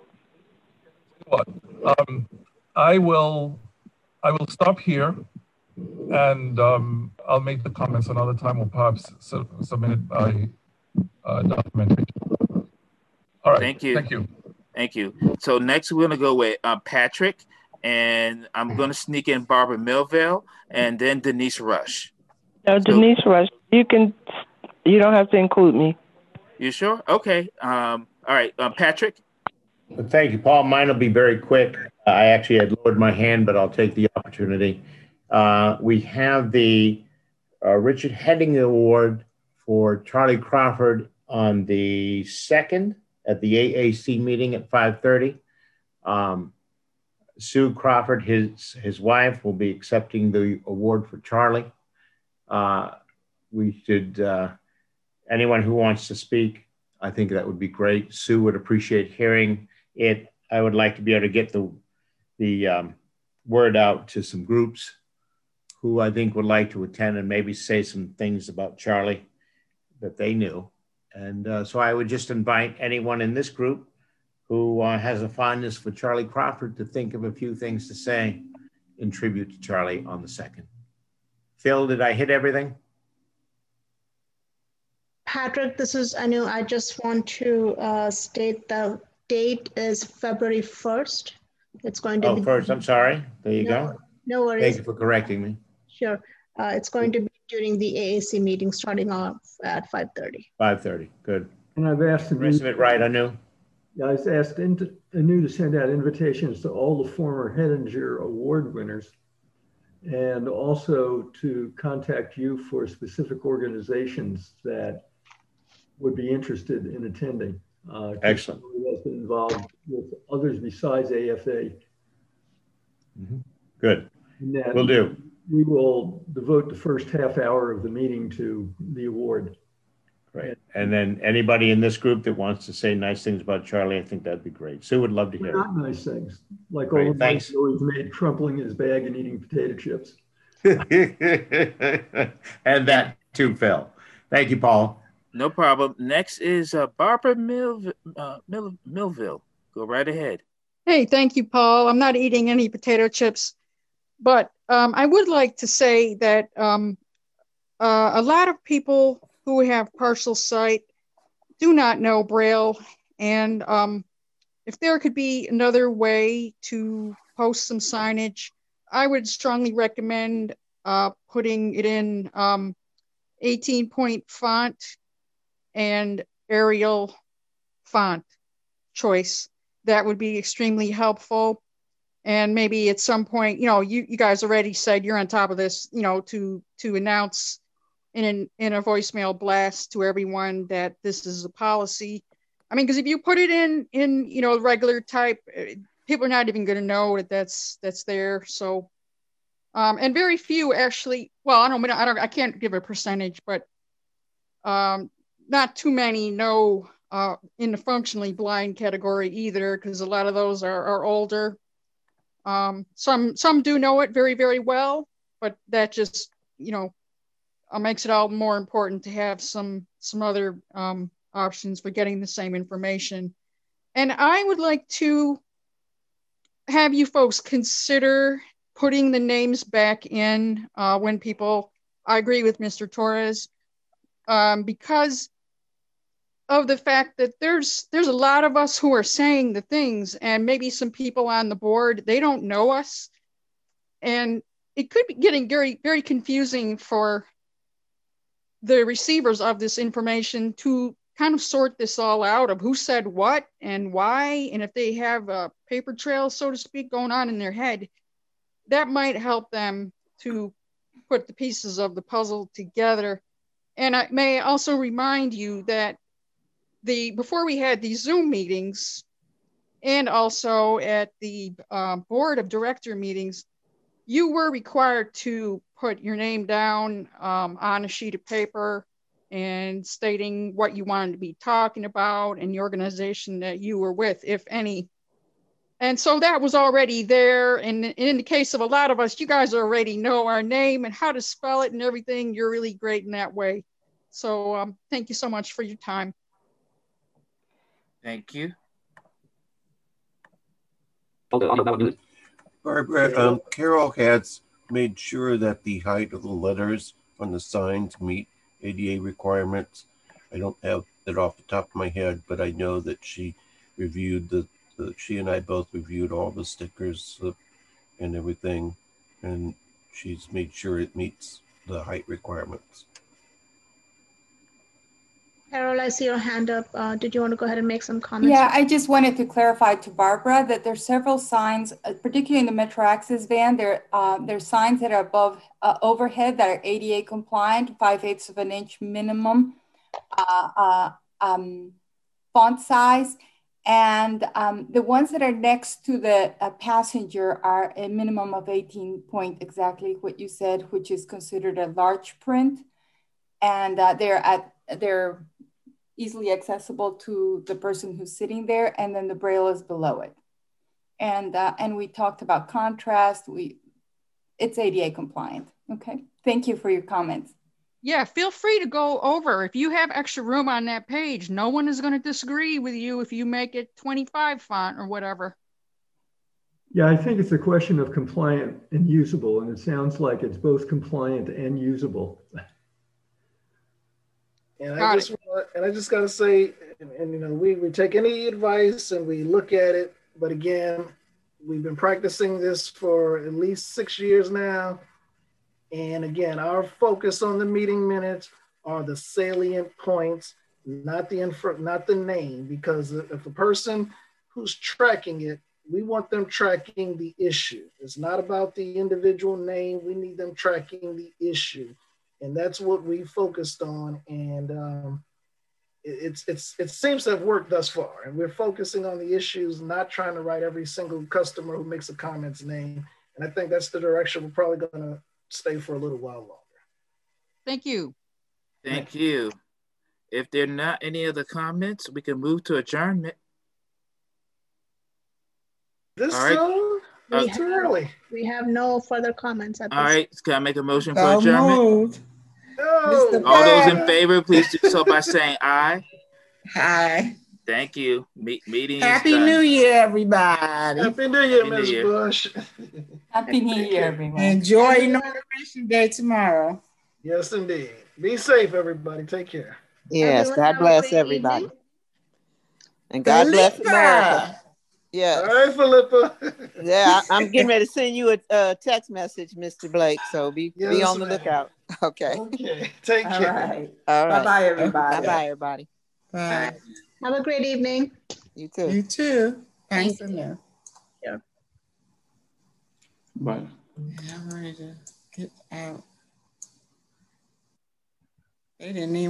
I will stop here, and I'll make the comments another time, or perhaps submit it by documentation. All right. Thank you. Thank you. Thank you. So next we're going to go with Patrick, and I'm going to sneak in Barbara Millville, and then Denise Rush. No, Denise Rush. You don't have to include me. You sure? Okay. All right. Patrick. Thank you, Paul. Mine will be very quick. I actually had lowered my hand, but I'll take the opportunity. We have the Richard Heading Award for Charlie Crawford on the 2nd at the AAC meeting at 5:30. Sue Crawford, his wife, will be accepting the award for Charlie. We should, anyone who wants to speak, I think that would be great. Sue would appreciate hearing it. I would like to be able to get the word out to some groups who I think would like to attend and maybe say some things about Charlie that they knew. And so I would just invite anyone in this group who has a fondness for Charlie Crawford to think of a few things to say in tribute to Charlie on the 2nd. Phil, did I hit everything? Patrick, this is Anu. I just want to state the date is February 1st. It's going to be— first, I'm sorry. There you go. No worries. Thank you for correcting me. Sure. It's going to be during the AAC meeting starting off at 5:30. 5:30, good. And I've asked— Isn't it right, Anu? Yeah, I've asked Anu to send out invitations to all the former Hettinger Award winners and also to contact you for specific organizations that would be interested in attending. Excellent. Who has been involved with others besides AFA. Mm-hmm. Good. And Will do. We will devote the first half hour of the meeting to the award. Great. And then anybody in this group that wants to say nice things about Charlie, I think that'd be great. Sue would love to hear. Not nice things. Like Great, all the thanks. nice always made crumpling his bag and eating potato chips. And that too, Phil. Thank you, Paul. No problem. Next is Barbara Millville. Go right ahead. Hey, thank you, Paul. I'm not eating any potato chips, but I would like to say that a lot of people who have partial sight do not know Braille, and if there could be another way to post some signage, I would strongly recommend putting it in 18-point font and Arial font choice. That would be extremely helpful. And maybe at some point, you guys already said you're on top of this, to announce in a voicemail blast to everyone that this is a policy. I mean, because if you put it in regular type, people are not even going to know that that's there. So, and very few actually. Well, I can't give a percentage, but not too many know in the functionally blind category either, because a lot of those are older. Some do know it very, very well, but that just makes it all more important to have some other options for getting the same information. And I would like to have you folks consider putting the names back in when people, I agree with Mr. Torres, because of the fact that there's a lot of us who are saying the things, and maybe some people on the board, they don't know us. And it could be getting very, very confusing for the receivers of this information to kind of sort this all out of who said what and why. And if they have a paper trail, so to speak, going on in their head, that might help them to put the pieces of the puzzle together. And I may also remind you that before we had these Zoom meetings, and also at the board of director meetings, you were required to put your name down on a sheet of paper and stating what you wanted to be talking about and the organization that you were with, if any. And so that was already there. And in the case of a lot of us, you guys already know our name and how to spell it and everything. You're really great in that way. So thank you so much for your time. Thank you. Barbara, Carol has made sure that the height of the letters on the signs meet ADA requirements. I don't have it off the top of my head, but I know that she reviewed she and I both reviewed all the stickers and everything, and she's made sure it meets the height requirements. Carol, I see your hand up. Did you want to go ahead and make some comments? Yeah, I just wanted to clarify to Barbara that there's several signs, particularly in the Metro Access van, there's signs that are above overhead that are ADA compliant, 5/8 of an inch minimum font size. And the ones that are next to the passenger are a minimum of 18 point, exactly what you said, which is considered a large print. And they're easily accessible to the person who's sitting there, and then the Braille is below it. And we talked about contrast. It's ADA compliant. Okay, thank you for your comments. Yeah, feel free to go over. If you have extra room on that page, no one is going to disagree with you if you make it 25 font or whatever. Yeah, I think it's a question of compliant and usable, and it sounds like it's both compliant and usable. And I just got to say, and we take any advice and we look at it, but again, we've been practicing this for at least 6 years now. And again, our focus on the meeting minutes are the salient points, not the name, because if a person who's tracking it, we want them tracking the issue. It's not about the individual name. We need them tracking the issue. And that's what we focused on. And it seems to have worked thus far. And we're focusing on the issues, not trying to write every single customer who makes a comment's name. And I think that's the direction we're probably going to stay for a little while longer. Thank you. Thank you. If there are not any other comments, we can move to adjournment. This all right. soon? Too early. We have no further comments at this. All right, can I make a motion for So adjournment? moved. No. All those in favor, please do so by saying aye. Aye. Thank you. Meeting Happy is done. New Year, everybody. Happy New Year, Happy New Ms. Year. Bush. Happy New Year, everyone. Enjoy Inauguration Day tomorrow. Yes, indeed. Be safe, everybody. Take care. Yes, Everyone God have a bless great everybody. evening. And God bless Philippa. America. Yes. All right, Philippa. Yeah, I'm getting ready to send you a text message, Mr. Blake. So be on the lookout. Okay. Okay. Take All care. right. All right. Bye-bye, everybody. Bye-bye, everybody. Bye. Have a great evening. You too. You too. Thanks enough. Yeah. Bye. I'm ready to get out. They didn't even